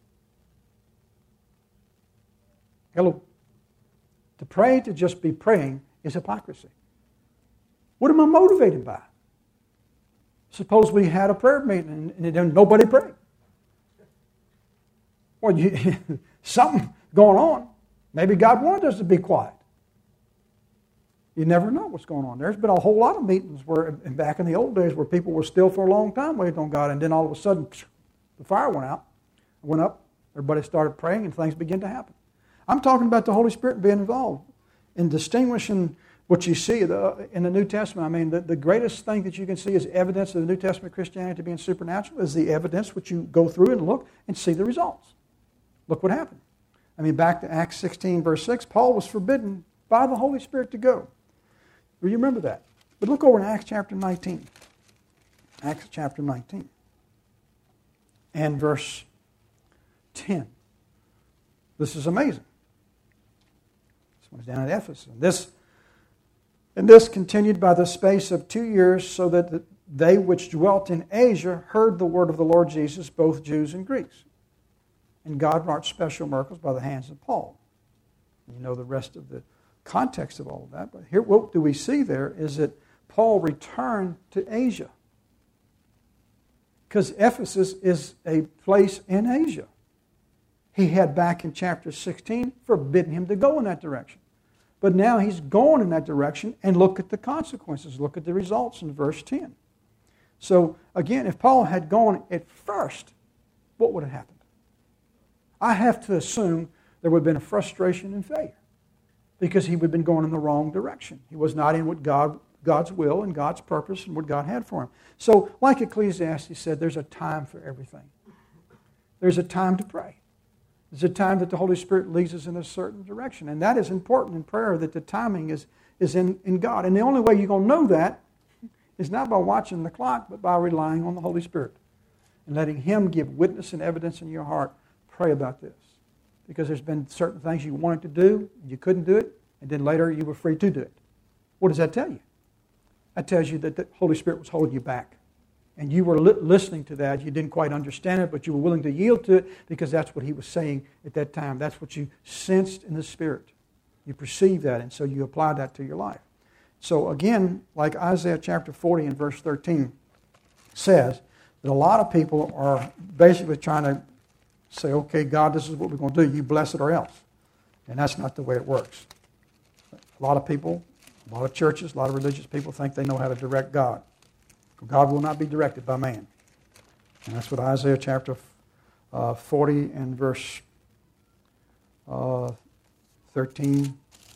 [SPEAKER 1] Hello? To pray to just be praying is hypocrisy. What am I motivated by? Suppose we had a prayer meeting and, and nobody prayed. Well, you, something going on. Maybe God wanted us to be quiet. You never know what's going on. There's been a whole lot of meetings where, and back in the old days, where people were still for a long time waiting on God, and then all of a sudden, the fire went out, went up. Everybody started praying, and things began to happen. I'm talking about the Holy Spirit being involved in distinguishing what you see in the New Testament. I mean, the, the greatest thing that you can see as evidence of the New Testament Christianity being supernatural is the evidence which you go through and look and see the results. Look what happened. I mean, back to Acts sixteen, verse six, Paul was forbidden by the Holy Spirit to go. Do you remember that? But look over in Acts chapter nineteen. Acts chapter nineteen. And verse ten. This is amazing. This one's down at Ephesus. This, and this continued by the space of two years, so that the, they which dwelt in Asia heard the word of the Lord Jesus, both Jews and Greeks. And God wrought special miracles by the hands of Paul. You know the rest of the context of all of that. But here, what do we see there is that Paul returned to Asia. Because Ephesus is a place in Asia. He had back in chapter sixteen forbidden him to go in that direction. But now he's going in that direction, and look at the consequences. Look at the results in verse ten. So again, if Paul had gone at first, what would have happened? I have to assume there would have been a frustration and failure, because he would have been going in the wrong direction. He was not in what God, God's will and God's purpose and what God had for him. So, like Ecclesiastes said, there's a time for everything. There's a time to pray. There's a time that the Holy Spirit leads us in a certain direction. And that is important in prayer, that the timing is, is in, in God. And the only way you're going to know that is not by watching the clock, but by relying on the Holy Spirit and letting Him give witness and evidence in your heart. Pray about this. Because there's been certain things you wanted to do, you couldn't do it, and then later you were free to do it. What does that tell you? That tells you that the Holy Spirit was holding you back. And you were li- listening to that. You didn't quite understand it, but you were willing to yield to it because that's what He was saying at that time. That's what you sensed in the Spirit. You perceived that, and so you applied that to your life. So again, like Isaiah chapter forty and verse thirteen says, that a lot of people are basically trying to say, okay, God, this is what we're going to do. You bless it or else. And that's not the way it works. A lot of people, a lot of churches, a lot of religious people think they know how to direct God. God will not be directed by man. And that's what Isaiah chapter uh, forty and verse uh, thirteen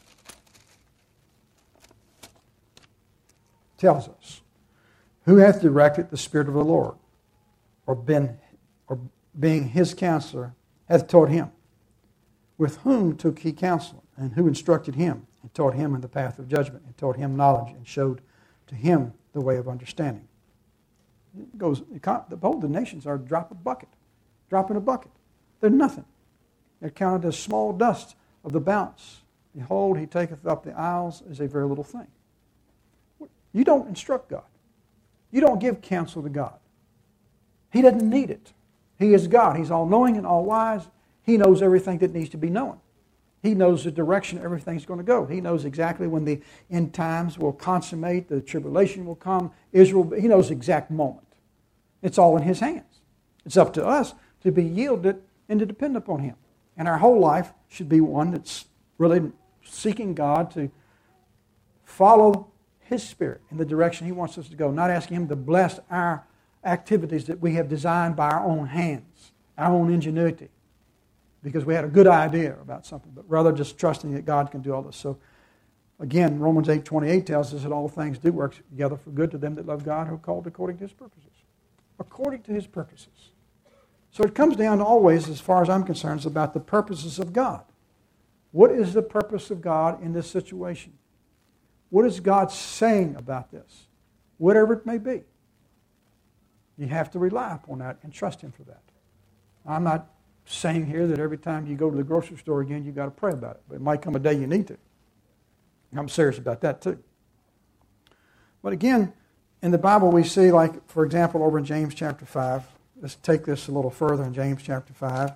[SPEAKER 1] tells us. Who hath directed the Spirit of the Lord, or been, or being His counselor, hath taught him? With whom took he counsel, and who instructed him, and taught him in the path of judgment, and taught him knowledge, and showed to him the way of understanding? It goes, the whole the nations are a drop of bucket, drop in a bucket. They're nothing. They're counted as small dust of the balance. Behold, He taketh up the isles as a very little thing. You don't instruct God. You don't give counsel to God. He doesn't need it. He is God. He's all-knowing and all-wise, He knows everything that needs to be known. He knows the direction everything's going to go. He knows exactly when the end times will consummate, the tribulation will come, Israel, he knows the exact moment. It's all in His hands. It's up to us to be yielded and to depend upon Him. And our whole life should be one that's really seeking God to follow His Spirit in the direction He wants us to go, not asking Him to bless our activities that we have designed by our own hands, our own ingenuity, because we had a good idea about something, but rather just trusting that God can do all this. So, again, Romans eight twenty-eight tells us that all things do work together for good to them that love God, who are called according to His purposes. According to His purposes. So it comes down to always, as far as I'm concerned, is about the purposes of God. What is the purpose of God in this situation? What is God saying about this? Whatever it may be. You have to rely upon that and trust Him for that. I'm not saying here that every time you go to the grocery store again, you've got to pray about it. But it might come a day you need to. I'm serious about that too. But again, in the Bible we see, like, for example, over in James chapter five. Let's take this a little further in James chapter five.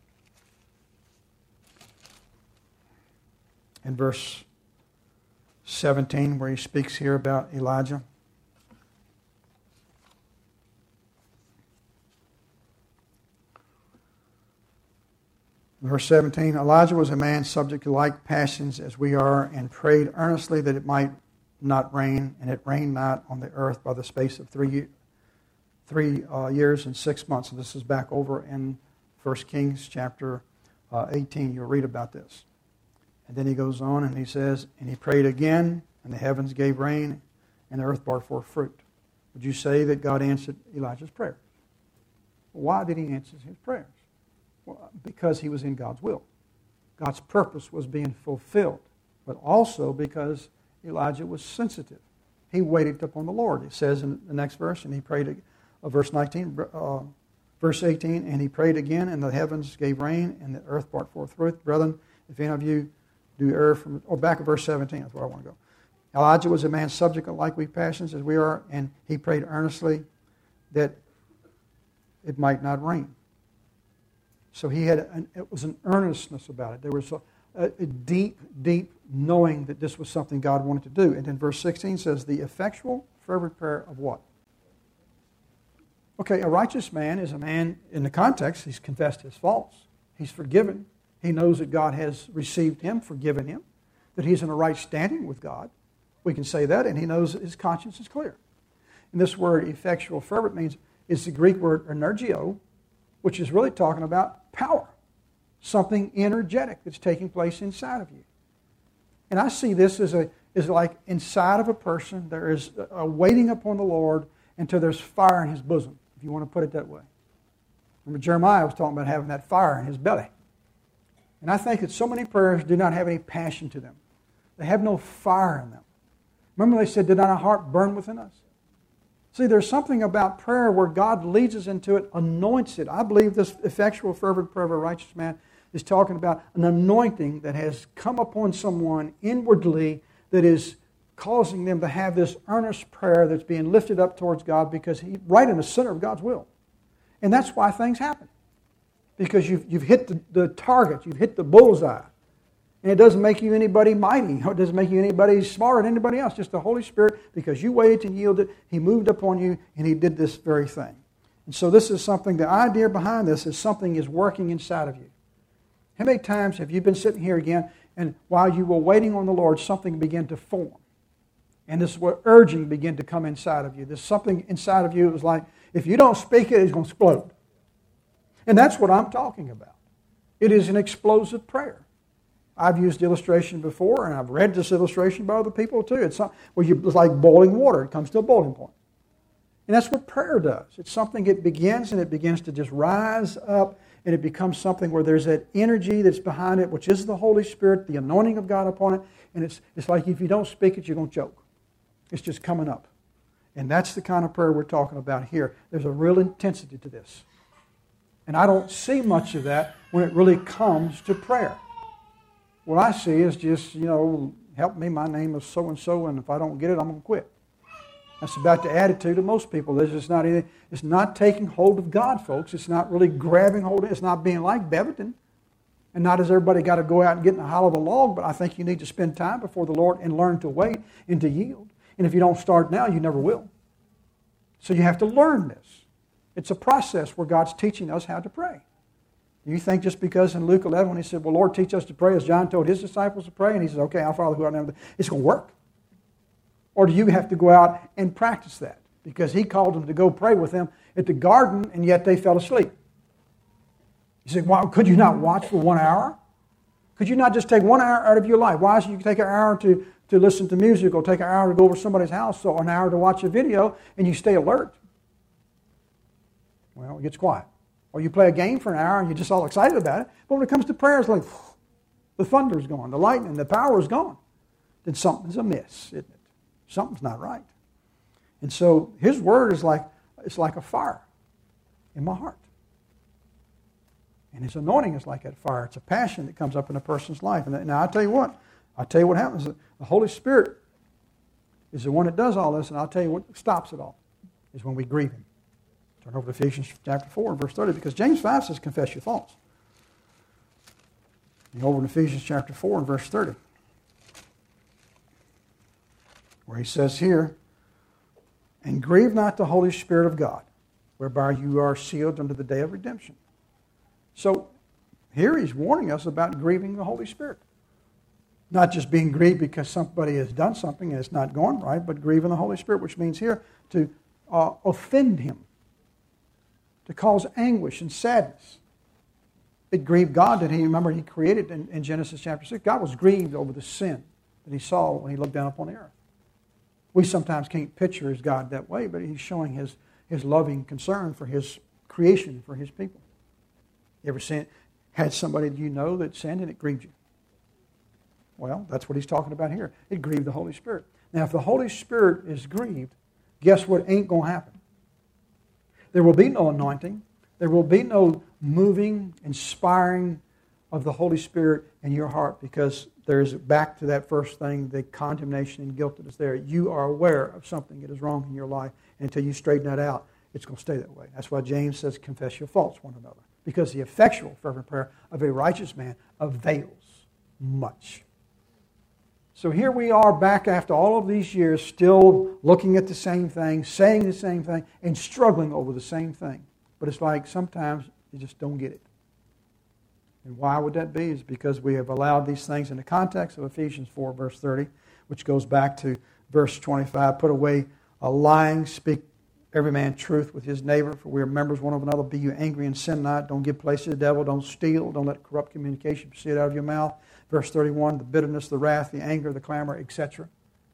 [SPEAKER 1] In verse seventeen, where he speaks here about Elijah. Verse seventeen, Elijah was a man subject to like passions as we are, and prayed earnestly that it might not rain, and it rained not on the earth by the space of three, three uh, years and six months. And this is back over in First Kings chapter uh, eighteen. You'll read about this. And then he goes on and he says, and he prayed again, and the heavens gave rain, and the earth brought forth fruit. Would you say that God answered Elijah's prayer? Why did He answer his prayers? Well, because he was in God's will. God's purpose was being fulfilled, but also because Elijah was sensitive. He waited upon the Lord. It says in the next verse, and he prayed, uh, verse nineteen, uh, verse eighteen, and he prayed again, and the heavens gave rain, and the earth brought forth fruit. Brethren, if any of you do err from, or back at verse seventeen, that's where I want to go. Elijah was a man subject to like weak passions as we are, and he prayed earnestly that it might not rain. So he had, an, it was an earnestness about it. There was a, a, a deep, deep knowing that this was something God wanted to do. And then verse sixteen says, the effectual, fervent prayer of what? Okay, a righteous man is a man, in the context, he's confessed his faults. He's forgiven. He knows that God has received him, forgiven him, that he's in a right standing with God. We can say that, and he knows that his conscience is clear. And this word effectual, fervent means, it's the Greek word energio, which is really talking about power, something energetic that's taking place inside of you. And I see this as a is like inside of a person, there is a waiting upon the Lord until there's fire in his bosom, if you want to put it that way. Remember Jeremiah was talking about having that fire in his belly. And I think that so many prayers do not have any passion to them. They have no fire in them. Remember they said, did not our heart burn within us? See, there's something about prayer where God leads us into it, anoints it. I believe this effectual, fervent prayer of a righteous man is talking about an anointing that has come upon someone inwardly that is causing them to have this earnest prayer that's being lifted up towards God because he's right in the center of God's will. And that's why things happen. Because you've, you've hit the, the target, you've hit the bullseye. And it doesn't make you anybody mighty. It doesn't make you anybody smarter than anybody else. Just the Holy Spirit, because you waited and yielded, He moved upon you, and He did this very thing. And so this is something, the idea behind this is something is working inside of you. How many times have you been sitting here again, and while you were waiting on the Lord, something began to form? And this what urging began to come inside of you. There's something inside of you that was like, if you don't speak it, it's going to explode. And that's what I'm talking about. It is an explosive prayer. I've used illustration before, and I've read this illustration by other people too. It's, some, well, you, it's like boiling water. It comes to a boiling point. And that's what prayer does. It's something that begins, and it begins to just rise up, and it becomes something where there's that energy that's behind it, which is the Holy Spirit, the anointing of God upon it. And it's, it's like if you don't speak it, you're going to choke. It's just coming up. And that's the kind of prayer we're talking about here. There's a real intensity to this. And I don't see much of that when it really comes to prayer. What I see is just, you know, help me, my name is so-and-so, and if I don't get it, I'm going to quit. That's about the attitude of most people. There's just not anything. It's not taking hold of God, folks. It's not really grabbing hold of it. It's not being like Beverton. And not as everybody got to go out and get in the hollow of a log, but I think you need to spend time before the Lord and learn to wait and to yield. And if you don't start now, you never will. So you have to learn this. It's a process where God's teaching us how to pray. Do you think just because in Luke eleven when he said, well, Lord, teach us to pray as John told his disciples to pray, and he says, okay, Our Father who art in heaven, it's going to work? Or do you have to go out and practice that? Because he called them to go pray with him at the garden, and yet they fell asleep. You say, well, could you not watch for one hour? Could you not just take one hour out of your life? Why should you take an hour to, to listen to music or take an hour to go over to somebody's house or an hour to watch a video and you stay alert? Well, it gets quiet. Or you play a game for an hour and you're just all excited about it. But when it comes to prayer, it's like the thunder's gone, the lightning, the power's gone. Then something's amiss, isn't it? Something's not right. And so his word is like it's like a fire in my heart. And his anointing is like that fire. It's a passion that comes up in a person's life. And now I'll tell you what. I'll tell you what happens. The Holy Spirit is the one that does all this, and I'll tell you what stops it all, is when we grieve him. Turn over to Ephesians chapter four and verse thirty, because James five says, confess your faults. And over in Ephesians chapter four and verse thirty, where he says here, and grieve not the Holy Spirit of God, whereby you are sealed unto the day of redemption. So here he's warning us about grieving the Holy Spirit. Not just being grieved because somebody has done something and it's not going right, but grieving the Holy Spirit, which means here to uh, offend him, to cause anguish and sadness. It grieved God that he, remember, he created in, in Genesis chapter six. God was grieved over the sin that he saw when he looked down upon the earth. We sometimes can't picture his God that way, but he's showing his, his loving concern for his creation, for his people. You ever seen, had somebody that you know that sinned and it grieved you? Well, that's what he's talking about here. It grieved the Holy Spirit. Now, if the Holy Spirit is grieved, guess what ain't going to happen? There will be no anointing. There will be no moving, inspiring of the Holy Spirit in your heart, because there's, back to that first thing, the condemnation and guilt that is there. You are aware of something that is wrong in your life, and until you straighten that out, it's going to stay that way. That's why James says, confess your faults one another. Because the effectual fervent prayer of a righteous man avails much. So here we are back after all of these years, still looking at the same thing, saying the same thing, and struggling over the same thing. But it's like sometimes you just don't get it. And why would that be? It's because we have allowed these things in the context of Ephesians four, verse thirty, which goes back to verse twenty-five. Put away a lying, speak every man truth with his neighbor, for we are members one of another. Be you angry and sin not. Don't give place to the devil. Don't steal. Don't let corrupt communication proceed out of your mouth. Verse thirty-one, the bitterness, the wrath, the anger, the clamor, et cetera.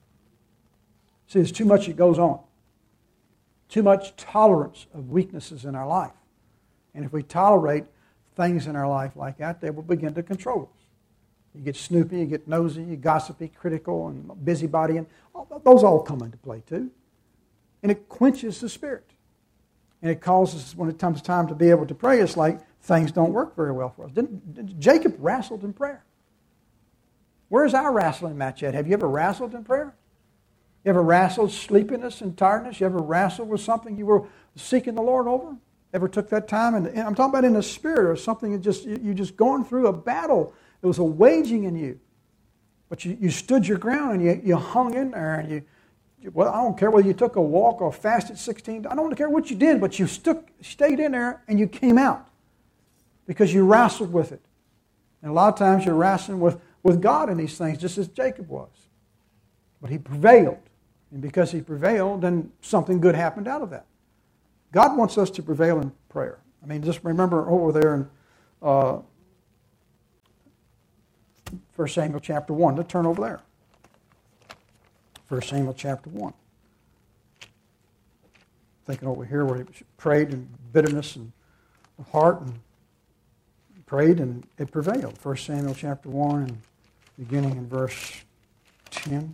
[SPEAKER 1] See, there's too much that goes on. Too much tolerance of weaknesses in our life. And if we tolerate things in our life like that, they will begin to control us. You get snoopy, you get nosy, you gossipy, critical, and busybody, and those all come into play too. And it quenches the spirit. And it causes, when it comes time to be able to pray, it's like things don't work very well for us. Didn't, didn't, Jacob wrestled in prayer. Where's our wrestling match at? Have you ever wrestled in prayer? You ever wrestled sleepiness and tiredness? You ever wrestled with something you were seeking the Lord over? Ever took that time? And I'm talking about in the spirit, or something that just you just going through a battle. There was a waging in you. But you, you stood your ground and you, you hung in there and you, you, well, I don't care whether you took a walk or fasted sixteen. I don't care what you did, but you stuck, stayed in there and you came out because you wrestled with it. And a lot of times you're wrestling with, with God in these things, just as Jacob was. But he prevailed. And because he prevailed, then something good happened out of that. God wants us to prevail in prayer. I mean, just remember over there in uh, First Samuel chapter one. Let's turn over there. First Samuel chapter one. Thinking over here where he prayed in bitterness and heart and prayed and it prevailed. First Samuel chapter one and beginning in verse ten.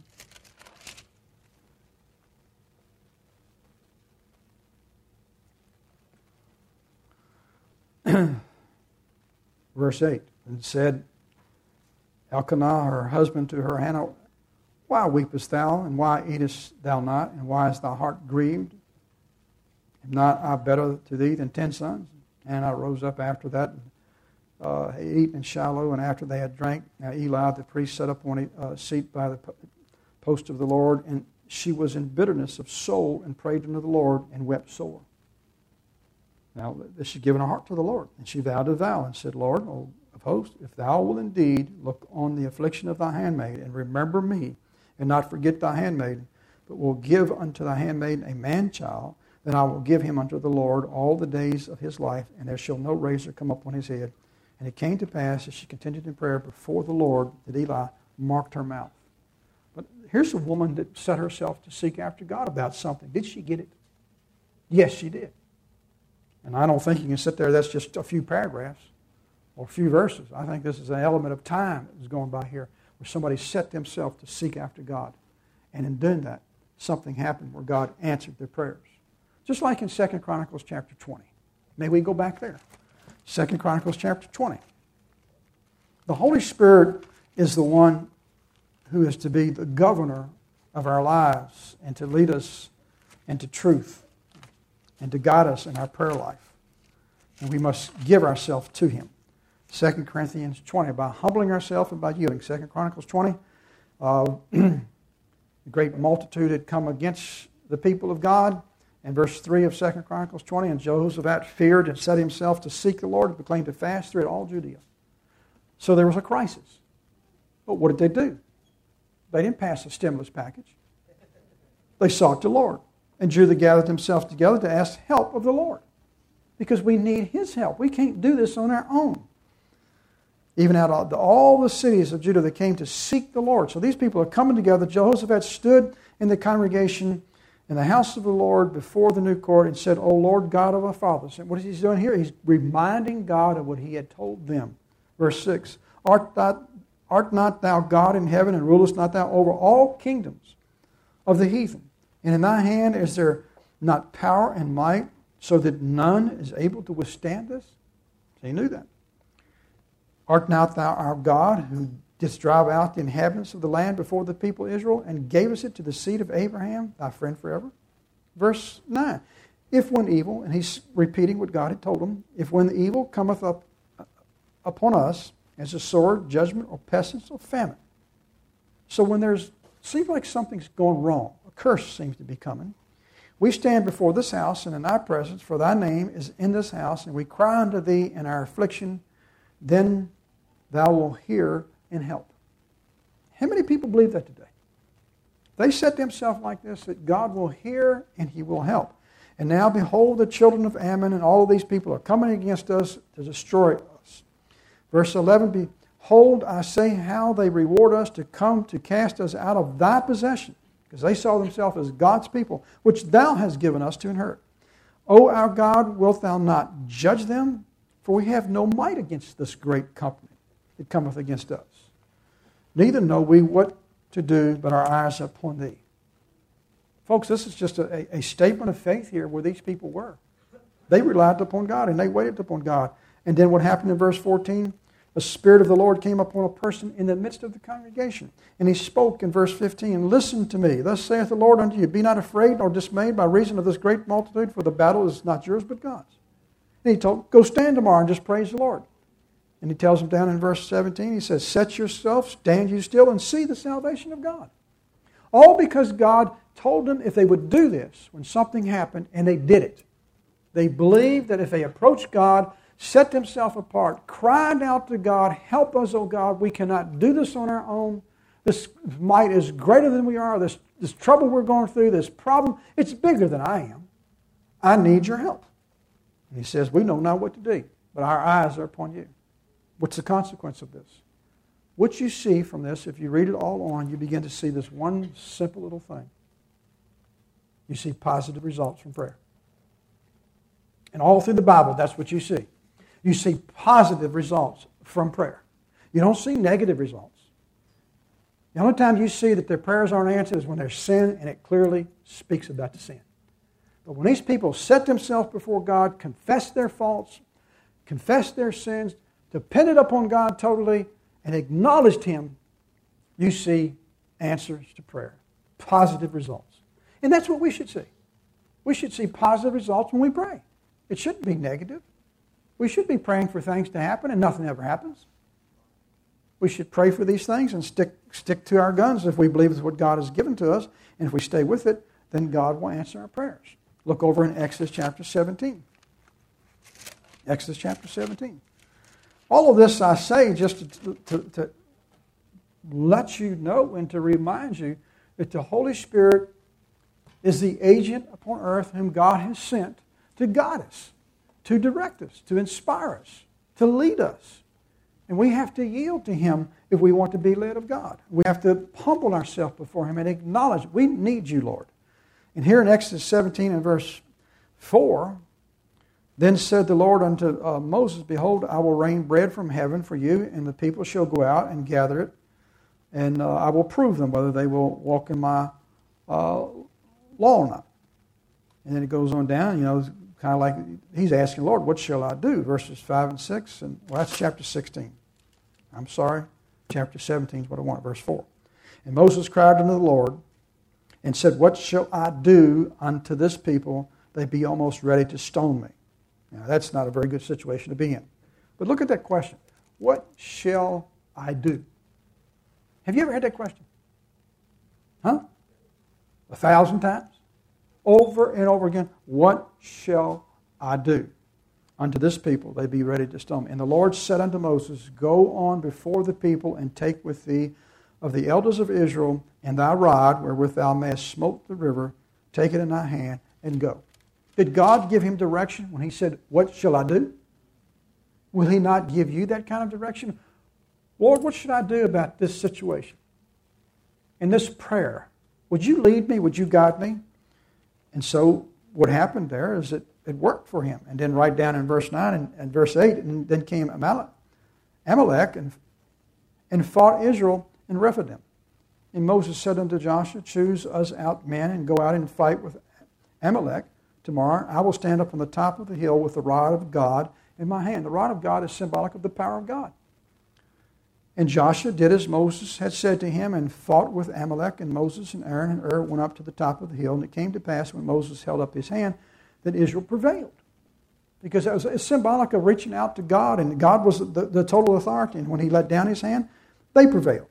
[SPEAKER 1] Verse eight, and said Elkanah, her husband, to her Hannah, why weepest thou, and why eatest thou not, and why is thy heart grieved? Am not I better to thee than ten sons? And I rose up after that and uh, had eaten in Shiloh, and after they had drank, now Eli, the priest, sat up on a uh, seat by the post of the Lord, and she was in bitterness of soul and prayed unto the Lord and wept sore. Now, this she given her heart to the Lord, and she vowed a vow and said, Lord, O of hosts, if thou wilt indeed look on the affliction of thy handmaid and remember me, and not forget thy handmaid, but will give unto thy handmaid a man-child, then I will give him unto the Lord all the days of his life, and there shall no razor come up on his head. And it came to pass, as she continued in prayer before the Lord, that Eli marked her mouth. But here's a woman that set herself to seek after God about something. Did she get it? Yes, she did. And I don't think you can sit there, that's just a few paragraphs or a few verses. I think this is an element of time that was going by here, where somebody set themselves to seek after God. And in doing that, something happened where God answered their prayers. Just like in Second Chronicles chapter twenty. May we go back there. Second Chronicles chapter twenty. The Holy Spirit is the one who is to be the governor of our lives and to lead us into truth and to guide us in our prayer life. And we must give ourselves to Him. Second Corinthians twenty, by humbling ourselves and by yielding. Second Chronicles twenty, uh, the great multitude had come against the people of God. And verse three of Second Chronicles twenty, and Jehoshaphat feared and set himself to seek the Lord and proclaim to fast throughout all Judea. So there was a crisis. But what did they do? They didn't pass a stimulus package. They sought the Lord. And Judah gathered themselves together to ask help of the Lord. Because we need His help. We can't do this on our own. Even out of all the cities of Judah, they came to seek the Lord. So these people are coming together. Jehoshaphat stood in the congregation in the house of the Lord before the new court and said, O Lord God of our fathers. And what is he doing here? He's reminding God of what he had told them. Verse six, Art, thou, art not thou God in heaven, and rulest not thou over all kingdoms of the heathen? And in thy hand is there not power and might, so that none is able to withstand us? So he knew that. Art not thou our God, who didst drive out the inhabitants of the land before the people of Israel, and gavest it to the seed of Abraham, thy friend forever? Verse nine, if when evil, and he's repeating what God had told him, if when the evil cometh up upon us as a sword, judgment, or pestilence, or famine. So when there's, seems like something's going wrong, a curse seems to be coming, we stand before this house and in thy presence, for thy name is in this house, and we cry unto thee in our affliction, then thou wilt hear and help. How many people believe that today? They set themselves like this, that God will hear and He will help. And now behold, the children of Ammon and all of these people are coming against us to destroy us. Verse eleven, behold, I say how they reward us to come to cast us out of thy possession, because they saw themselves as God's people, which thou hast given us to inherit. O our God, wilt thou not judge them? For we have no might against this great company that cometh against us. Neither know we what to do, but our eyes are upon thee. Folks, this is just a, a statement of faith here where these people were. They relied upon God and they waited upon God. And then what happened in verse fourteen? The Spirit of the Lord came upon a person in the midst of the congregation. And he spoke in verse fifteen, Listen to me, thus saith the Lord unto you, be not afraid nor dismayed by reason of this great multitude, for the battle is not yours but God's. And he told, go stand tomorrow and just praise the Lord. And he tells them down in verse seventeen, he says, Set yourself, stand you still, and see the salvation of God. All because God told them if they would do this when something happened, and they did it. They believed that if they approached God, set themselves apart, cried out to God, help us, O God, we cannot do this on our own. This might is greater than we are. This, this trouble we're going through, this problem, it's bigger than I am. I need your help. And he says, we know not what to do, but our eyes are upon you. What's the consequence of this? What you see from this, if you read it all on, you begin to see this one simple little thing. You see positive results from prayer. And all through the Bible, that's what you see. You see positive results from prayer. You don't see negative results. The only time you see that their prayers aren't answered is when there's sin, and it clearly speaks about the sin. But when these people set themselves before God, confess their faults, confess their sins, depended upon God totally, and acknowledged Him, you see answers to prayer. Positive results. And that's what we should see. We should see positive results when we pray. It shouldn't be negative. We We should be praying for things to happen, and nothing ever happens. We should pray for these things and stick stick to our guns if we believe it's what God has given to us. And if we stay with it, then God will answer our prayers. Look over in Exodus chapter seventeen. Exodus chapter seventeen. All of this I say just to, to, to let you know and to remind you that the Holy Spirit is the agent upon earth whom God has sent to guide us, to direct us, to inspire us, to lead us. And we have to yield to Him if we want to be led of God. We have to humble ourselves before Him and acknowledge we need you, Lord. And here in Exodus seventeen and verse four, then said the Lord unto uh, Moses, Behold, I will rain bread from heaven for you, and the people shall go out and gather it, and uh, I will prove them whether they will walk in my uh, law or not. And then it goes on down, you know, kind of like he's asking, Lord, what shall I do? Verses five and six, and well, that's chapter sixteen. I'm sorry, chapter seventeen is what I want, verse four. And Moses cried unto the Lord and said, What shall I do unto this people? They be almost ready to stone me. Now, that's not a very good situation to be in. But look at that question. What shall I do? Have you ever had that question? Huh? A thousand times? Over and over again. What shall I do unto this people? They be ready to stone me. And the Lord said unto Moses, Go on before the people and take with thee of the elders of Israel and thy rod wherewith thou mayest smote the river. Take it in thy hand and go. Did God give him direction when he said, What shall I do? Will He not give you that kind of direction? Lord, what should I do about this situation? In this prayer, would you lead me? Would you guide me? And so what happened there is that it worked for him. And then right down in verse nine and, and verse eight, and then came Amalek, Amalek and, and fought Israel in Rephidim. And Moses said unto Joshua, Choose us out men and go out and fight with Amalek. Tomorrow I will stand up on the top of the hill with the rod of God in my hand. The rod of God is symbolic of the power of God. And Joshua did as Moses had said to him and fought with Amalek, and Moses and Aaron and Hur went up to the top of the hill. And it came to pass when Moses held up his hand that Israel prevailed. Because that was it's symbolic of reaching out to God, and God was the, the total authority. And when he let down his hand, they prevailed.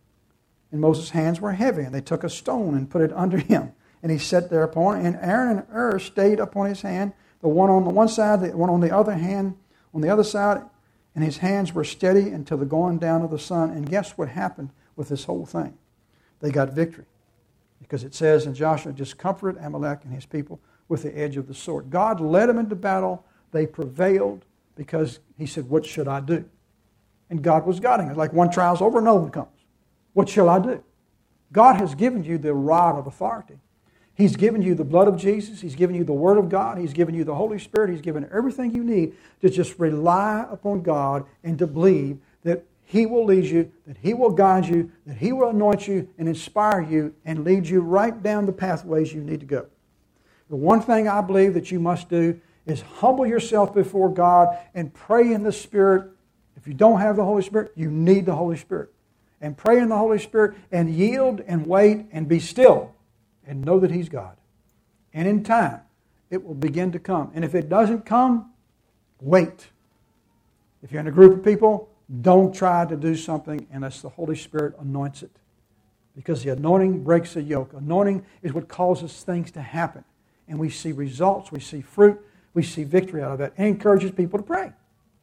[SPEAKER 1] And Moses' hands were heavy, and they took a stone and put it under him. And he sat thereupon, and Aaron and Hur stayed upon his hand, the one on the one side, the one on the other hand, on the other side, and his hands were steady until the going down of the sun. And guess what happened with this whole thing? They got victory. Because it says in Joshua, just comforted Amalek and his people with the edge of the sword. God led them into battle. They prevailed because he said, What should I do? And God was guiding us. Like one trial's over, another one comes. What shall I do? God has given you the rod of authority. He's given you the blood of Jesus. He's given you the Word of God. He's given you the Holy Spirit. He's given everything you need to just rely upon God and to believe that He will lead you, that He will guide you, that He will anoint you and inspire you and lead you right down the pathways you need to go. The one thing I believe that you must do is humble yourself before God and pray in the Spirit. If you don't have the Holy Spirit, you need the Holy Spirit. And pray in the Holy Spirit and yield and wait and be still. And know that He's God. And in time, it will begin to come. And if it doesn't come, wait. If you're in a group of people, don't try to do something unless the Holy Spirit anoints it. Because the anointing breaks the yoke. Anointing is what causes things to happen. And we see results, we see fruit, we see victory out of that. It encourages people to pray.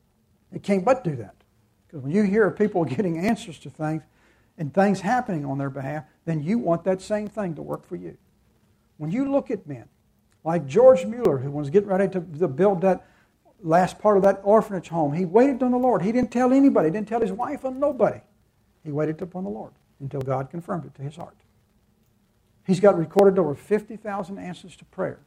[SPEAKER 1] It can't but do that. Because when you hear of people getting answers to things, and things happening on their behalf, then you want that same thing to work for you. When you look at men, like George Mueller, who was getting ready to, to build that last part of that orphanage home, he waited on the Lord. He didn't tell anybody. He didn't tell his wife or nobody. He waited upon the Lord until God confirmed it to his heart. He's got recorded over fifty thousand answers to prayer,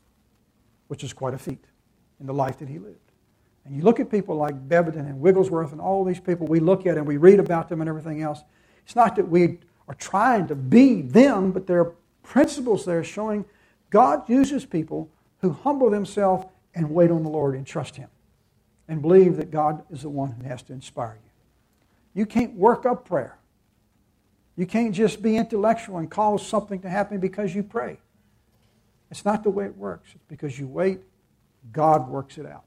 [SPEAKER 1] which is quite a feat in the life that he lived. And you look at people like Beverton and Wigglesworth and all these people, we look at and we read about them and everything else. It's not that we are trying to be them, but there are principles there showing God uses people who humble themselves and wait on the Lord and trust Him and believe that God is the one who has to inspire you. You can't work up prayer. You can't just be intellectual and cause something to happen because you pray. It's not the way it works. It's because you wait, God works it out.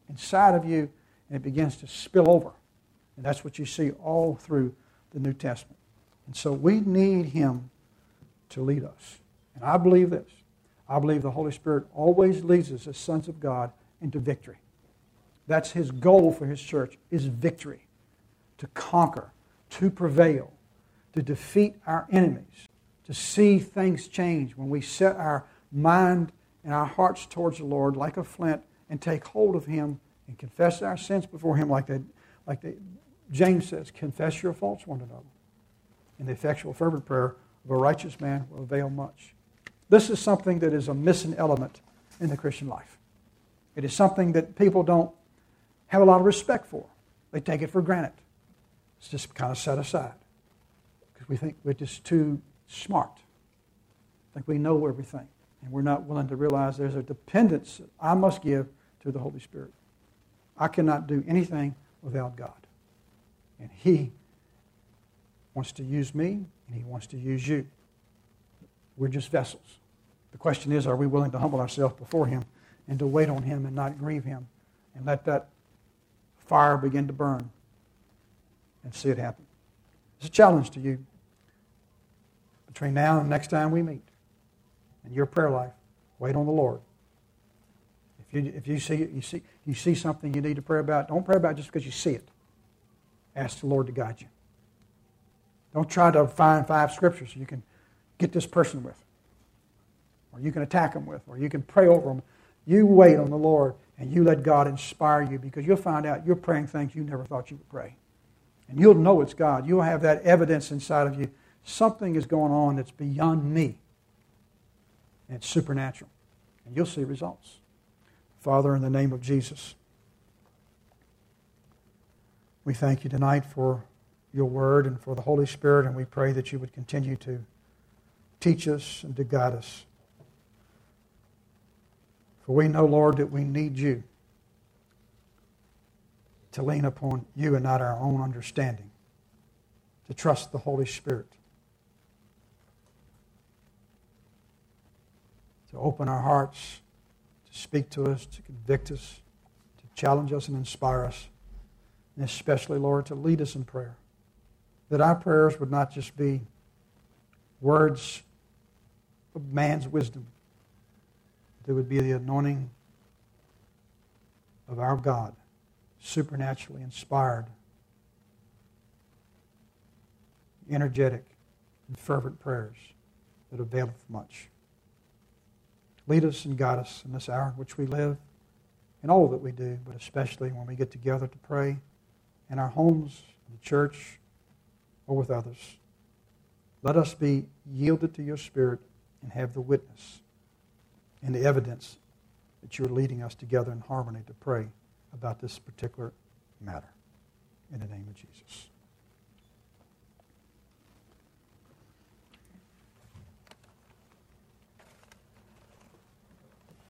[SPEAKER 1] inside of you, and it begins to spill over. And that's what you see all through the New Testament. And so we need Him to lead us. And I believe this. I believe the Holy Spirit always leads us as sons of God into victory. That's His goal for His church, is victory. To conquer, to prevail, to defeat our enemies, to see things change when we set our mind and our hearts towards the Lord like a flint and take hold of Him and confess our sins before Him like, they, like they, James says, confess your faults one another. And the effectual fervent prayer of a righteous man will avail much. This is something that is a missing element in the Christian life. It is something that people don't have a lot of respect for. They take it for granted. It's just kind of set aside because we think we're just too smart. I think we know everything, and we're not willing to realize there's a dependence that I must give to the Holy Spirit. I cannot do anything without God. And He wants to use me, and He wants to use you. We're just vessels. The question is, are we willing to humble ourselves before Him and to wait on Him and not grieve Him and let that fire begin to burn and see it happen? It's a challenge to you between now and the next time we meet. In your prayer life, wait on the Lord. If you if you see you see you see something you need to pray about, don't pray about it just because you see it. Ask the Lord to guide you. Don't try to find five scriptures you can get this person with, or you can attack them with, or you can pray over them. You wait on the Lord and you let God inspire you, because you'll find out you're praying things you never thought you would pray. And you'll know it's God. You'll have that evidence inside of you. Something is going on that's beyond me. And it's supernatural. And you'll see results. Father, in the name of Jesus, we thank you tonight for your word and for the Holy Spirit, and we pray that you would continue to teach us and to guide us. For we know, Lord, that we need you to lean upon you and not our own understanding, to trust the Holy Spirit, to open our hearts, to speak to us, to convict us, to challenge us and inspire us, and especially, Lord, to lead us in prayer. That our prayers would not just be words of man's wisdom. There would be the anointing of our God, supernaturally inspired, energetic, and fervent prayers that availeth much. Lead us and guide us in this hour in which we live, in all that we do, but especially when we get together to pray in our homes, in the church, or with others. Let us be yielded to your Spirit and have the witness and the evidence that you're leading us together in harmony to pray about this particular matter. In the name of Jesus.